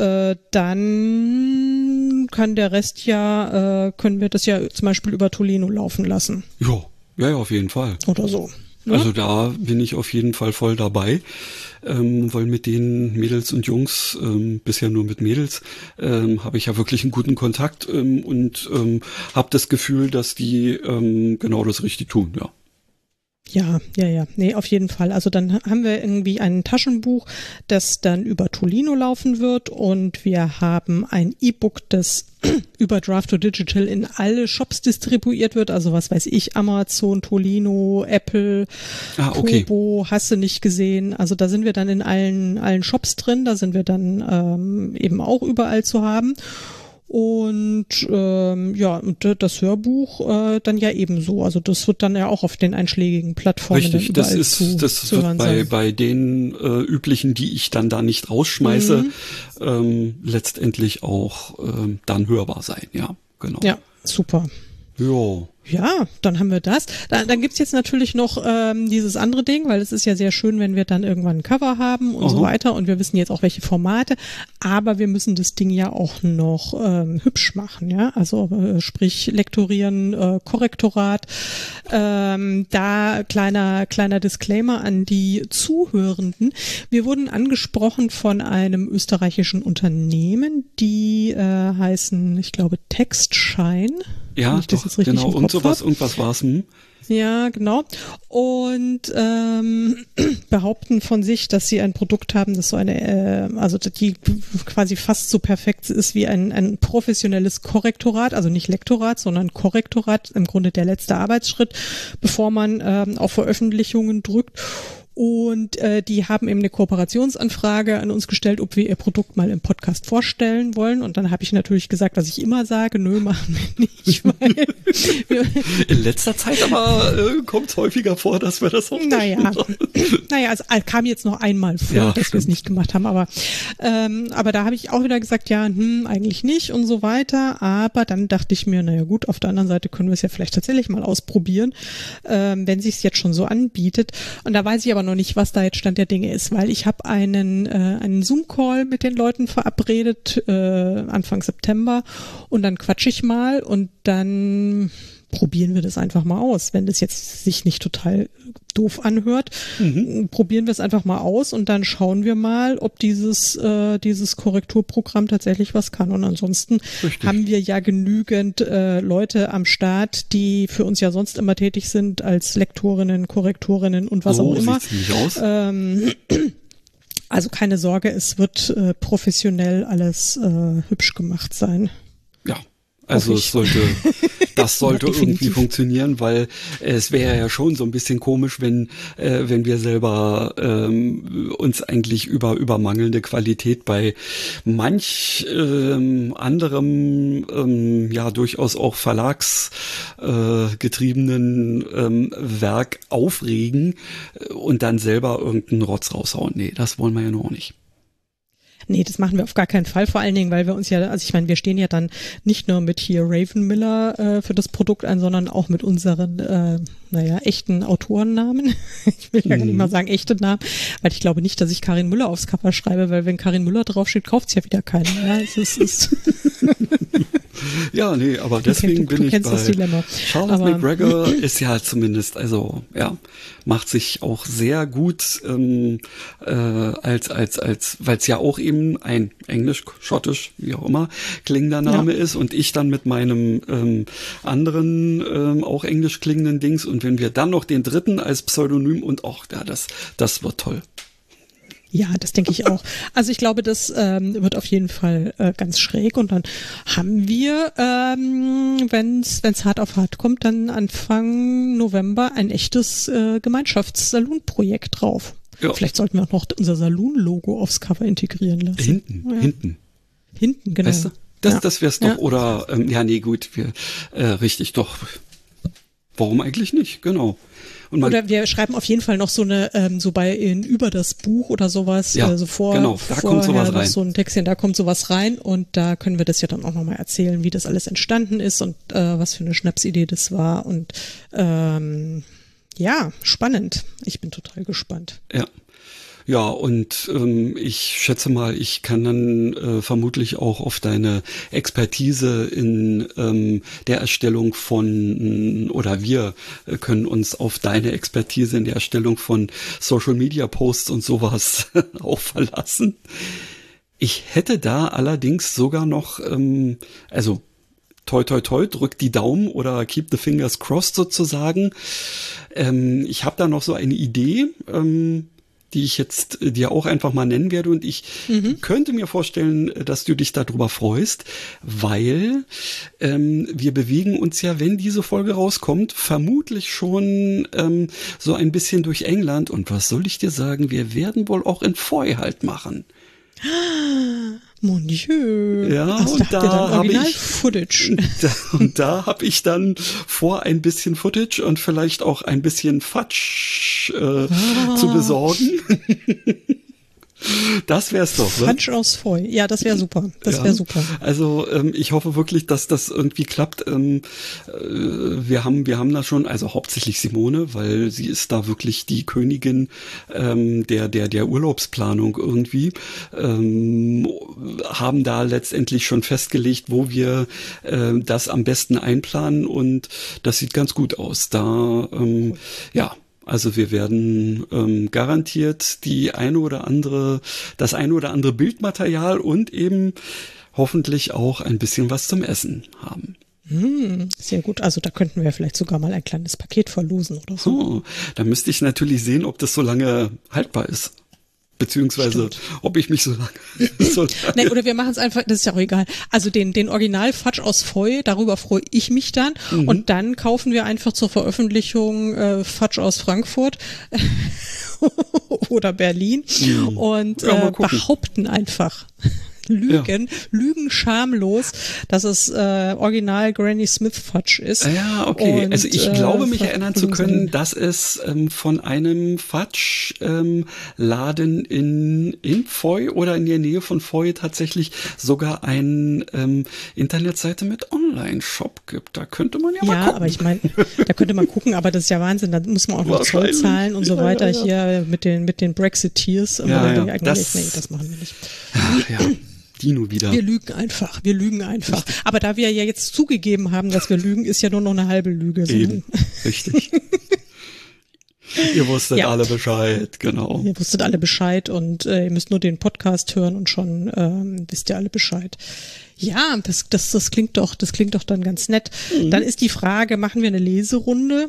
dann kann der Rest können wir das ja zum Beispiel über Tolino laufen lassen. Ja, auf jeden Fall. Oder so. Ja? Also da bin ich auf jeden Fall voll dabei, weil mit den Mädels und Jungs, bisher nur mit Mädels, habe ich ja wirklich einen guten Kontakt und habe das Gefühl, dass die genau das richtig tun, ja. Ja. Nee, auf jeden Fall. Also dann haben wir irgendwie ein Taschenbuch, das dann über Tolino laufen wird und wir haben ein E-Book, das über Draft to Digital in alle Shops distribuiert wird. Also was weiß ich, Amazon, Tolino, Apple, Kobo, hast du nicht gesehen. Also da sind wir dann in allen Shops drin. Da sind wir dann eben auch überall zu haben. Und das Hörbuch dann ja ebenso. Also das wird dann ja auch auf den einschlägigen Plattformen richtig, dann überall das wird bei den üblichen, die ich dann da nicht rausschmeiße, letztendlich auch dann hörbar sein. Ja, genau. Ja, super. Jo. Ja, dann haben wir das. Dann gibt's jetzt natürlich noch dieses andere Ding, weil es ist ja sehr schön, wenn wir dann irgendwann ein Cover haben und so weiter und wir wissen jetzt auch, welche Formate, aber wir müssen das Ding ja auch noch hübsch machen, ja, also sprich lektorieren, Korrektorat. Da kleiner Disclaimer an die Zuhörenden. Wir wurden angesprochen von einem österreichischen Unternehmen, die heißen, ich glaube, Textschein. Ja, doch, genau, und irgendwas war's. Ja, genau. Und behaupten von sich, dass sie ein Produkt haben, das so die quasi fast so perfekt ist wie ein professionelles Korrektorat, also nicht Lektorat, sondern Korrektorat, im Grunde der letzte Arbeitsschritt, bevor man auf Veröffentlichungen drückt. Und die haben eben eine Kooperationsanfrage an uns gestellt, ob wir ihr Produkt mal im Podcast vorstellen wollen. Und dann habe ich natürlich gesagt, was ich immer sage, nö, machen wir nicht. Weil in letzter Zeit aber kommt es häufiger vor, dass wir das auch nicht machen. Naja, also kam jetzt noch einmal vor, dass wir es nicht gemacht haben. Aber da habe ich auch wieder gesagt, ja, eigentlich nicht und so weiter. Aber dann dachte ich mir, naja gut, auf der anderen Seite können wir es ja vielleicht tatsächlich mal ausprobieren, wenn sich es jetzt schon so anbietet. Und da weiß ich aber noch nicht, was da jetzt Stand der Dinge ist, weil ich habe einen Zoom-Call mit den Leuten verabredet, Anfang September, und dann quatsche ich mal und dann probieren wir das einfach mal aus. Wenn das jetzt sich nicht total doof anhört, probieren wir es einfach mal aus und dann schauen wir mal, ob dieses Korrekturprogramm tatsächlich was kann. Und ansonsten haben wir ja genügend Leute am Start, die für uns ja sonst immer tätig sind als Lektorinnen, Korrektorinnen und was auch immer. Sieht's nicht aus? Also keine Sorge, es wird professionell alles hübsch gemacht sein. Ja. Also das sollte irgendwie funktionieren, weil es wäre ja schon so ein bisschen komisch, wenn wir selber uns eigentlich über mangelnde Qualität bei manch anderem ja durchaus auch verlagsgetriebenen Werk aufregen und dann selber irgendeinen Rotz raushauen. Nee, das wollen wir ja noch nicht. Nee, das machen wir auf gar keinen Fall, vor allen Dingen, weil wir uns ja, also ich meine, wir stehen ja dann nicht nur mit hier Raven Miller für das Produkt ein, sondern auch mit unseren, echten Autorennamen. Ich will ja gar nicht mal sagen echte Namen, weil ich glaube nicht, dass ich Karin Müller aufs Cover schreibe, weil wenn Karin Müller draufsteht, kauft's ja wieder keiner. Ja, es ist ja, nee, aber deswegen bin ich bei Charlotte McGregor ist ja zumindest, also ja, macht sich auch sehr gut als weil es ja auch eben ein englisch, schottisch, wie auch immer, klingender Name ist und ich dann mit meinem anderen auch englisch klingenden Dings und wenn wir dann noch den dritten als Pseudonym und das wird toll. Ja, das denke ich auch. Also ich glaube, das wird auf jeden Fall ganz schräg und dann haben wir, wenn's hart auf hart kommt, dann Anfang November ein echtes Gemeinschaftssalon-Projekt drauf. Ja. Vielleicht sollten wir auch noch unser Saloon-Logo aufs Cover integrieren lassen. Hinten, genau. Weißt du? Das wär's doch. Ja. Oder, gut, richtig, doch. Warum eigentlich nicht? Genau. Oder wir schreiben auf jeden Fall noch so eine, über das Buch oder sowas, ja, so genau, da kommt sowas rein. So ein Textchen, da kommt sowas rein und da können wir das ja dann auch nochmal erzählen, wie das alles entstanden ist und was für eine Schnapsidee das war und spannend. Ich bin total gespannt. Ja. Ja, und ich schätze mal, ich kann dann vermutlich auch auf deine Expertise in der Erstellung oder wir können uns auf deine Expertise in der Erstellung von Social Media Posts und sowas auch verlassen. Ich hätte da allerdings sogar noch, toi, toi, toi, drück die Daumen oder keep the fingers crossed sozusagen. Ich habe da noch so eine Idee, die ich jetzt dir auch einfach mal nennen werde und ich könnte mir vorstellen, dass du dich darüber freust, weil wir bewegen uns ja, wenn diese Folge rauskommt, vermutlich schon so ein bisschen durch England und was soll ich dir sagen, wir werden wohl auch in Foy halt machen. Mon Dieu. Ja, und da habe ich Footage. Und da habe ich dann vor, ein bisschen Footage und vielleicht auch ein bisschen Fatsch zu besorgen. Das wär's doch, ne? Fatsch aus Foy. Ja, das wäre super. Das wäre super. Also ich hoffe wirklich, dass das irgendwie klappt. Wir haben da schon, also hauptsächlich Simone, weil sie ist da wirklich die Königin der Urlaubsplanung irgendwie. Haben da letztendlich schon festgelegt, wo wir das am besten einplanen und das sieht ganz gut aus. Da also wir werden garantiert das eine oder andere Bildmaterial und eben hoffentlich auch ein bisschen was zum Essen haben. Sehr gut. Also da könnten wir vielleicht sogar mal ein kleines Paket verlosen oder so. Oh, da müsste ich natürlich sehen, ob das so lange haltbar ist. Beziehungsweise, ob ich mich so lange Nee, oder wir machen es einfach, das ist ja auch egal. Also den Original-Fatsch aus Foy, darüber freue ich mich dann. Und dann kaufen wir einfach zur Veröffentlichung Fatsch aus Frankfurt oder Berlin und behaupten einfach. Lügen schamlos, dass es original Granny Smith Fudge ist. Ja, okay. Und, also ich glaube, mich erinnern zu können, dass es von einem Fudge-Laden in Foy oder in der Nähe von Foy tatsächlich sogar eine Internetseite mit Online-Shop gibt. Da könnte man ja mal gucken. Ja, aber ich meine, da könnte man gucken, aber das ist ja Wahnsinn. Da muss man auch noch Zoll zahlen und so weiter. Hier mit den Brexiteers. Das das machen wir nicht. Ja. Dino wieder. Wir lügen einfach. Aber da wir ja jetzt zugegeben haben, dass wir lügen, ist ja nur noch eine halbe Lüge. Eben, richtig. Ihr wusstet Ja. alle Bescheid, genau. Ihr wusstet alle Bescheid und ihr müsst nur den Podcast hören und schon wisst ihr alle Bescheid. Ja, das klingt doch dann ganz nett. Dann ist die Frage, machen wir eine Leserunde?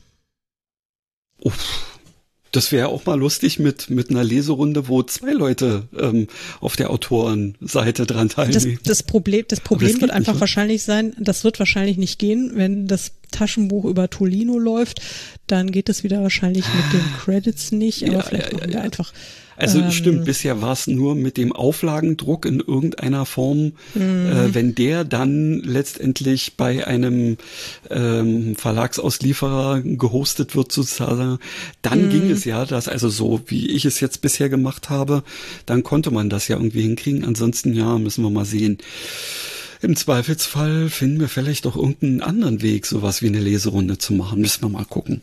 Uff. Das wäre auch mal lustig mit einer Leserunde, wo 2 Leute auf der Autorenseite dran teilnehmen. Das Problem geht wird einfach nicht, oder? wahrscheinlich sein, das wird wahrscheinlich nicht gehen, wenn das Taschenbuch über Tolino läuft, dann geht es wieder wahrscheinlich mit den Credits nicht, aber Ja, vielleicht machen wir einfach. Also stimmt, bisher war es nur mit dem Auflagendruck in irgendeiner Form. Wenn der dann letztendlich bei einem Verlagsauslieferer gehostet wird sozusagen, dann ging es ja, dass also so, wie ich es jetzt bisher gemacht habe, dann konnte man das ja irgendwie hinkriegen. Ansonsten, ja, müssen wir mal sehen. Im Zweifelsfall finden wir vielleicht auch irgendeinen anderen Weg, sowas wie eine Leserunde zu machen. Müssen wir mal gucken.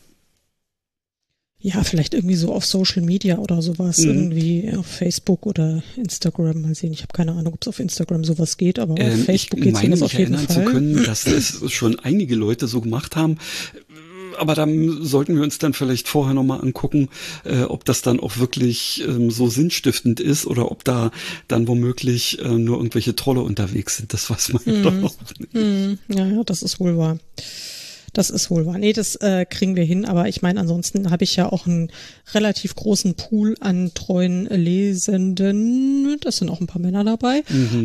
Ja, vielleicht irgendwie so auf Social Media oder sowas, irgendwie auf Facebook oder Instagram, mal sehen. Ich habe keine Ahnung, ob es auf Instagram sowas geht, aber auf Facebook geht sowas auf jeden erinnern Fall. zu können, dass es schon einige Leute so gemacht haben. Aber dann sollten wir uns dann vielleicht vorher nochmal angucken, ob das dann auch wirklich so sinnstiftend ist oder ob da dann womöglich nur irgendwelche Trolle unterwegs sind. Das weiß man ja doch noch nicht. Ja, das ist wohl wahr. Nee, das kriegen wir hin, aber ich meine, ansonsten habe ich ja auch einen relativ großen Pool an treuen Lesenden. Das sind auch ein paar Männer dabei.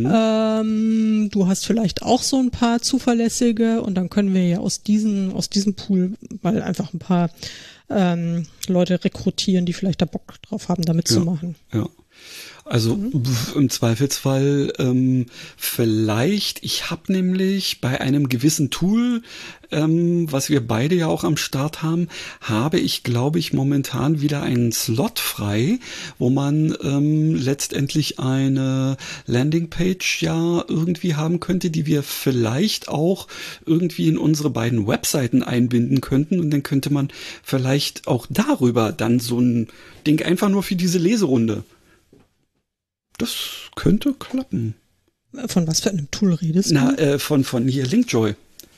Du hast vielleicht auch so ein paar zuverlässige und dann können wir ja aus diesem Pool mal einfach ein paar Leute rekrutieren, die vielleicht da Bock drauf haben, damit zu machen. Ja. Also im Zweifelsfall vielleicht, ich habe nämlich bei einem gewissen Tool, was wir beide ja auch am Start haben, habe ich, glaube ich, momentan wieder einen Slot frei, wo man letztendlich eine Landingpage ja irgendwie haben könnte, die wir vielleicht auch irgendwie in unsere beiden Webseiten einbinden könnten und dann könnte man vielleicht auch darüber dann so ein Ding einfach nur für diese Leserunde. Das könnte klappen. Von was für einem Tool redest du? Na, von hier Linkjoy.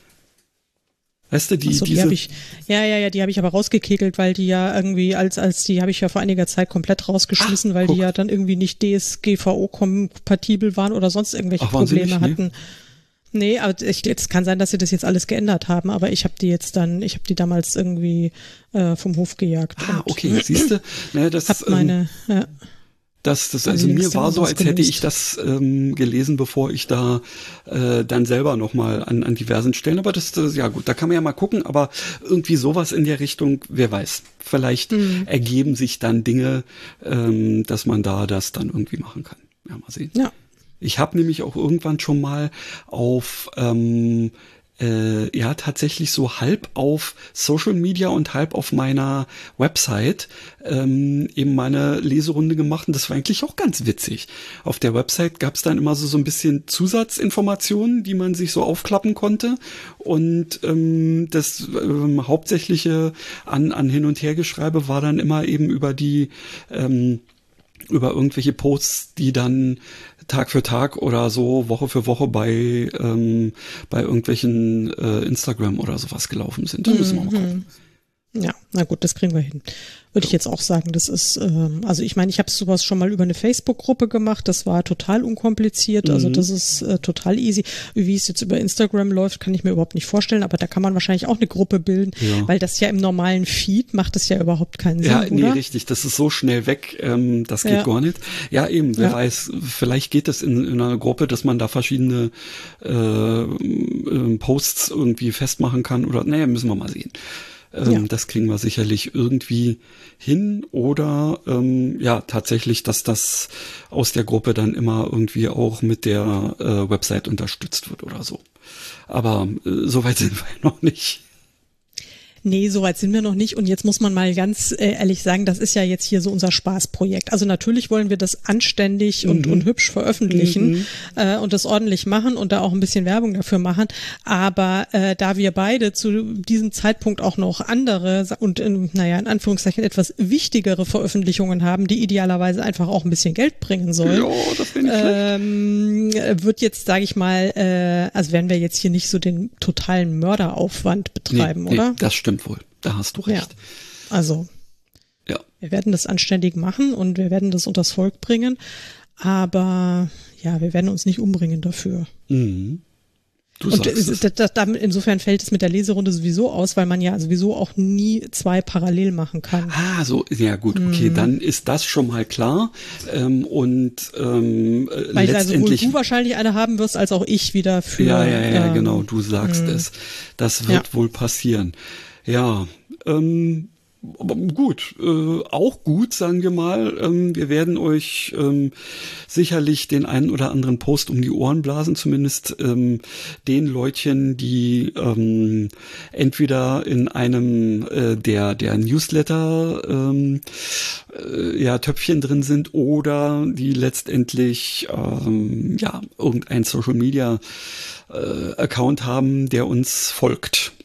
Weißt du, die habe ich, die habe ich aber rausgekegelt, weil die ja irgendwie die habe ich ja vor einiger Zeit komplett rausgeschmissen, weil die ja dann irgendwie nicht DSGVO-kompatibel waren oder sonst irgendwelche Probleme hatten. Nee, aber es kann sein, dass sie das jetzt alles geändert haben, aber ich habe die damals irgendwie vom Hof gejagt. Okay, siehst du? Ne, das hab meine, ja. Also mir war so, als hätte ich das gelesen, bevor ich da dann selber nochmal an diversen Stellen, aber das ja gut, da kann man ja mal gucken, aber irgendwie sowas in der Richtung, wer weiß, vielleicht ergeben sich dann Dinge, dass man da das dann irgendwie machen kann. Ja, mal sehen. Ja. Ich habe nämlich auch irgendwann schon mal auf tatsächlich so halb auf Social Media und halb auf meiner Website eben meine Leserunde gemacht und das war eigentlich auch ganz witzig. Auf der Website gab es dann immer so ein bisschen Zusatzinformationen, die man sich so aufklappen konnte und das hauptsächliche an Hin- und Hergeschreibe war dann immer eben über die über irgendwelche Posts, die dann Tag für Tag oder so Woche für Woche bei irgendwelchen Instagram oder sowas gelaufen sind. Da müssen wir mal gucken. Ja, na gut, das kriegen wir hin. Würde ich jetzt auch sagen, das ist, also ich meine, ich habe sowas schon mal über eine Facebook-Gruppe gemacht, das war total unkompliziert, also das ist total easy. Wie es jetzt über Instagram läuft, kann ich mir überhaupt nicht vorstellen, aber da kann man wahrscheinlich auch eine Gruppe bilden, weil das ja im normalen Feed macht es ja überhaupt keinen Sinn, ja, nee, oder? richtig, das ist so schnell weg, das geht gar nicht. Ja, eben, wer weiß, vielleicht geht es in einer Gruppe, dass man da verschiedene Posts irgendwie festmachen kann oder, naja, müssen wir mal sehen. Das kriegen wir sicherlich irgendwie hin oder tatsächlich, dass das aus der Gruppe dann immer irgendwie auch mit der Website unterstützt wird oder so. Aber so weit sind wir noch nicht. Nee, so weit sind wir noch nicht. Und jetzt muss man mal ganz ehrlich sagen, das ist ja jetzt hier so unser Spaßprojekt. Also natürlich wollen wir das anständig und hübsch veröffentlichen und das ordentlich machen und da auch ein bisschen Werbung dafür machen. Aber da wir beide zu diesem Zeitpunkt auch noch andere und in Anführungszeichen etwas wichtigere Veröffentlichungen haben, die idealerweise einfach auch ein bisschen Geld bringen sollen, das finde ich wird jetzt, sage ich mal, also werden wir jetzt hier nicht so den totalen Mörderaufwand betreiben, oder? Nee, das stimmt wohl. Da hast du recht. Ja. Also, wir werden das anständig machen und wir werden das unters Volk bringen, aber ja, wir werden uns nicht umbringen dafür. Mhm. Und insofern fällt es mit der Leserunde sowieso aus, weil man ja sowieso auch nie zwei parallel machen kann. Ah, so, ja gut, okay, dann ist das schon mal klar. Weil also sowohl du wahrscheinlich eine haben wirst, als auch ich wieder für... Ja, genau, du sagst es. Das wird wohl passieren. Ja, aber gut, auch gut, sagen wir mal. Wir werden euch sicherlich den einen oder anderen Post um die Ohren blasen, zumindest den Leutchen, die entweder in einem der Newsletter Töpfchen drin sind oder die letztendlich irgendein Social Media Account haben, der uns folgt.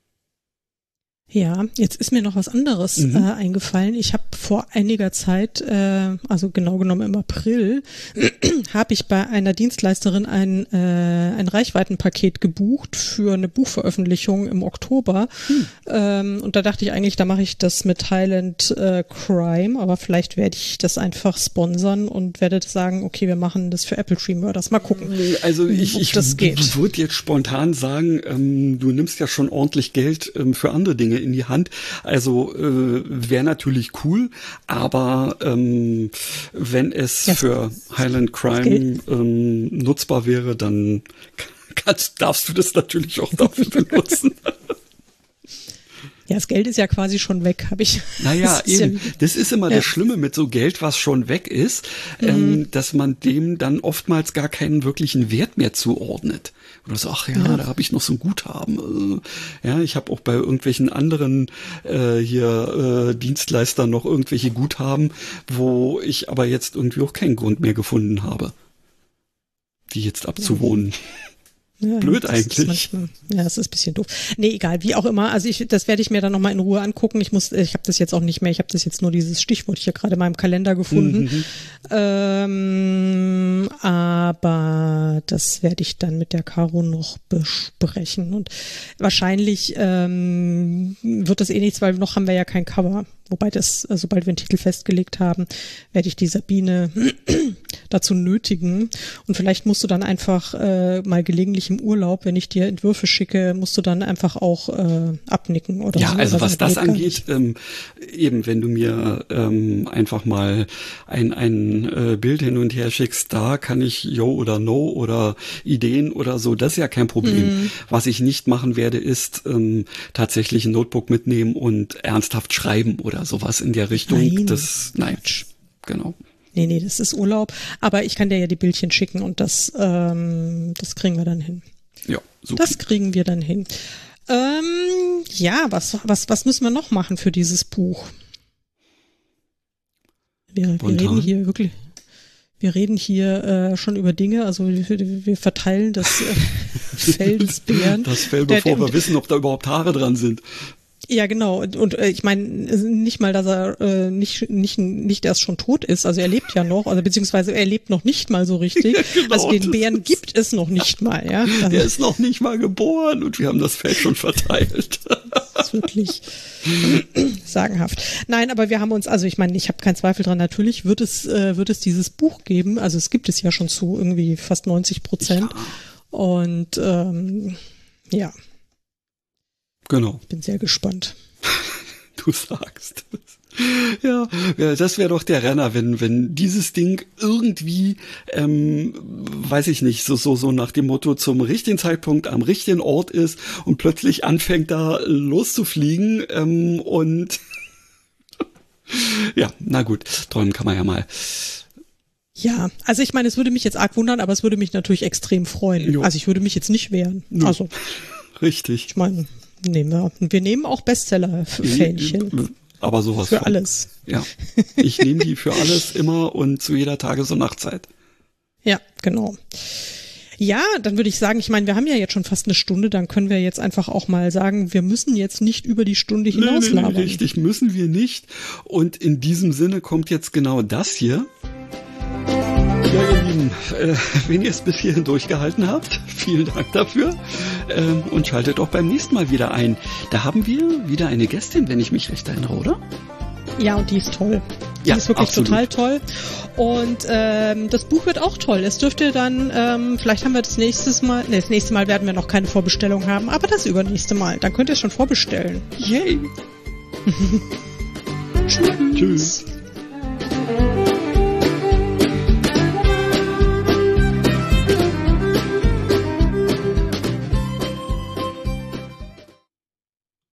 Ja, jetzt ist mir noch was anderes eingefallen. Ich habe vor einiger Zeit, also genau genommen im April, habe ich bei einer Dienstleisterin ein Reichweitenpaket gebucht für eine Buchveröffentlichung im Oktober. Und da dachte ich eigentlich, da mache ich das mit Highland Crime, aber vielleicht werde ich das einfach sponsern und werde sagen, okay, wir machen das für Apple Tree Murders. Mal gucken. Also ich würde jetzt spontan sagen, du nimmst ja schon ordentlich Geld für andere Dinge in die Hand. Also wäre natürlich cool, aber wenn es für Highland Crime nutzbar wäre, dann darfst du das natürlich auch dafür benutzen. Ja, das Geld ist ja quasi schon weg, habe ich. Naja, eben. Das ist immer das Schlimme mit so Geld, was schon weg ist, dass man dem dann oftmals gar keinen wirklichen Wert mehr zuordnet. Oder so, da habe ich noch so ein Guthaben. Ich habe auch bei irgendwelchen anderen Dienstleistern noch irgendwelche Guthaben, wo ich aber jetzt irgendwie auch keinen Grund mehr gefunden habe, die jetzt abzuwohnen. Ja, blöd eigentlich. Das ist ein bisschen doof. Nee, egal, wie auch immer. Also das werde ich mir dann nochmal in Ruhe angucken. Ich habe das jetzt auch nicht mehr. Ich habe das jetzt nur dieses Stichwort hier gerade in meinem Kalender gefunden. Aber das werde ich dann mit der Caro noch besprechen. Und wahrscheinlich wird das eh nichts, weil noch haben wir ja kein Cover. Wobei sobald wir einen Titel festgelegt haben, werde ich die Sabine dazu nötigen. Und vielleicht musst du dann einfach mal gelegentlich im Urlaub, wenn ich dir Entwürfe schicke, musst du dann einfach auch abnicken oder so. Ja, also was das angeht, eben wenn du mir einfach mal ein Bild hin und her schickst, da kann ich Yo oder No oder Ideen oder so, das ist ja kein Problem. Was ich nicht machen werde, ist tatsächlich ein Notebook mitnehmen und ernsthaft schreiben oder sowas in der Richtung. Nein, genau. Nee, das ist Urlaub. Aber ich kann dir ja die Bildchen schicken und das kriegen wir dann hin. Ja, super. Das kriegen wir dann hin. Was müssen wir noch machen für dieses Buch? Wir reden hier schon über Dinge, also wir verteilen das Fell des Bären. Das Fell, bevor wir wissen, ob da überhaupt Haare dran sind. Ja, genau. Und ich meine, nicht mal, dass er nicht erst schon tot ist. Also er lebt ja noch, also beziehungsweise er lebt noch nicht mal so richtig. Ja, genau. Also den Bären gibt es noch nicht mal, ja. Also, der ist noch nicht mal geboren und wir haben das Fell schon verteilt. Das ist wirklich sagenhaft. Nein, aber wir haben uns, also ich meine, ich habe keinen Zweifel dran, natürlich wird es dieses Buch geben. Also es gibt es ja schon zu irgendwie fast 90%. Ja. Und ja. Genau. Ich bin sehr gespannt. Du sagst es. Ja, das wäre doch der Renner, wenn dieses Ding irgendwie, weiß ich nicht, so nach dem Motto zum richtigen Zeitpunkt am richtigen Ort ist und plötzlich anfängt da loszufliegen und ja, na gut, träumen kann man ja mal. Ja, also ich meine, es würde mich jetzt arg wundern, aber es würde mich natürlich extrem freuen. Jo. Also ich würde mich jetzt nicht wehren. Jo. Also richtig. Ich meine, nehmen wir. Wir nehmen auch Bestseller-Fähnchen. Aber sowas für von. alles. Ja, ich nehme die für alles immer und zu jeder Tages- und Nachtzeit. Ja, genau. Ja, dann würde ich sagen, ich meine, wir haben ja jetzt schon fast eine Stunde, dann können wir jetzt einfach auch mal sagen, wir müssen jetzt nicht über die Stunde hinauslabern. Nee, richtig, müssen wir nicht. Und in diesem Sinne kommt jetzt genau das hier. Ja, ihr Lieben, wenn ihr es bis hierhin durchgehalten habt, vielen Dank dafür und schaltet auch beim nächsten Mal wieder ein. Da haben wir wieder eine Gästin, wenn ich mich recht erinnere, oder? Ja, und die ist toll. Die Ja, ist wirklich absolut. total toll. Und das Buch wird auch toll. Es dürfte dann, vielleicht haben wir das nächste Mal werden wir noch keine Vorbestellung haben, aber das übernächste Mal. Dann könnt ihr schon vorbestellen. Yay! Tschüss.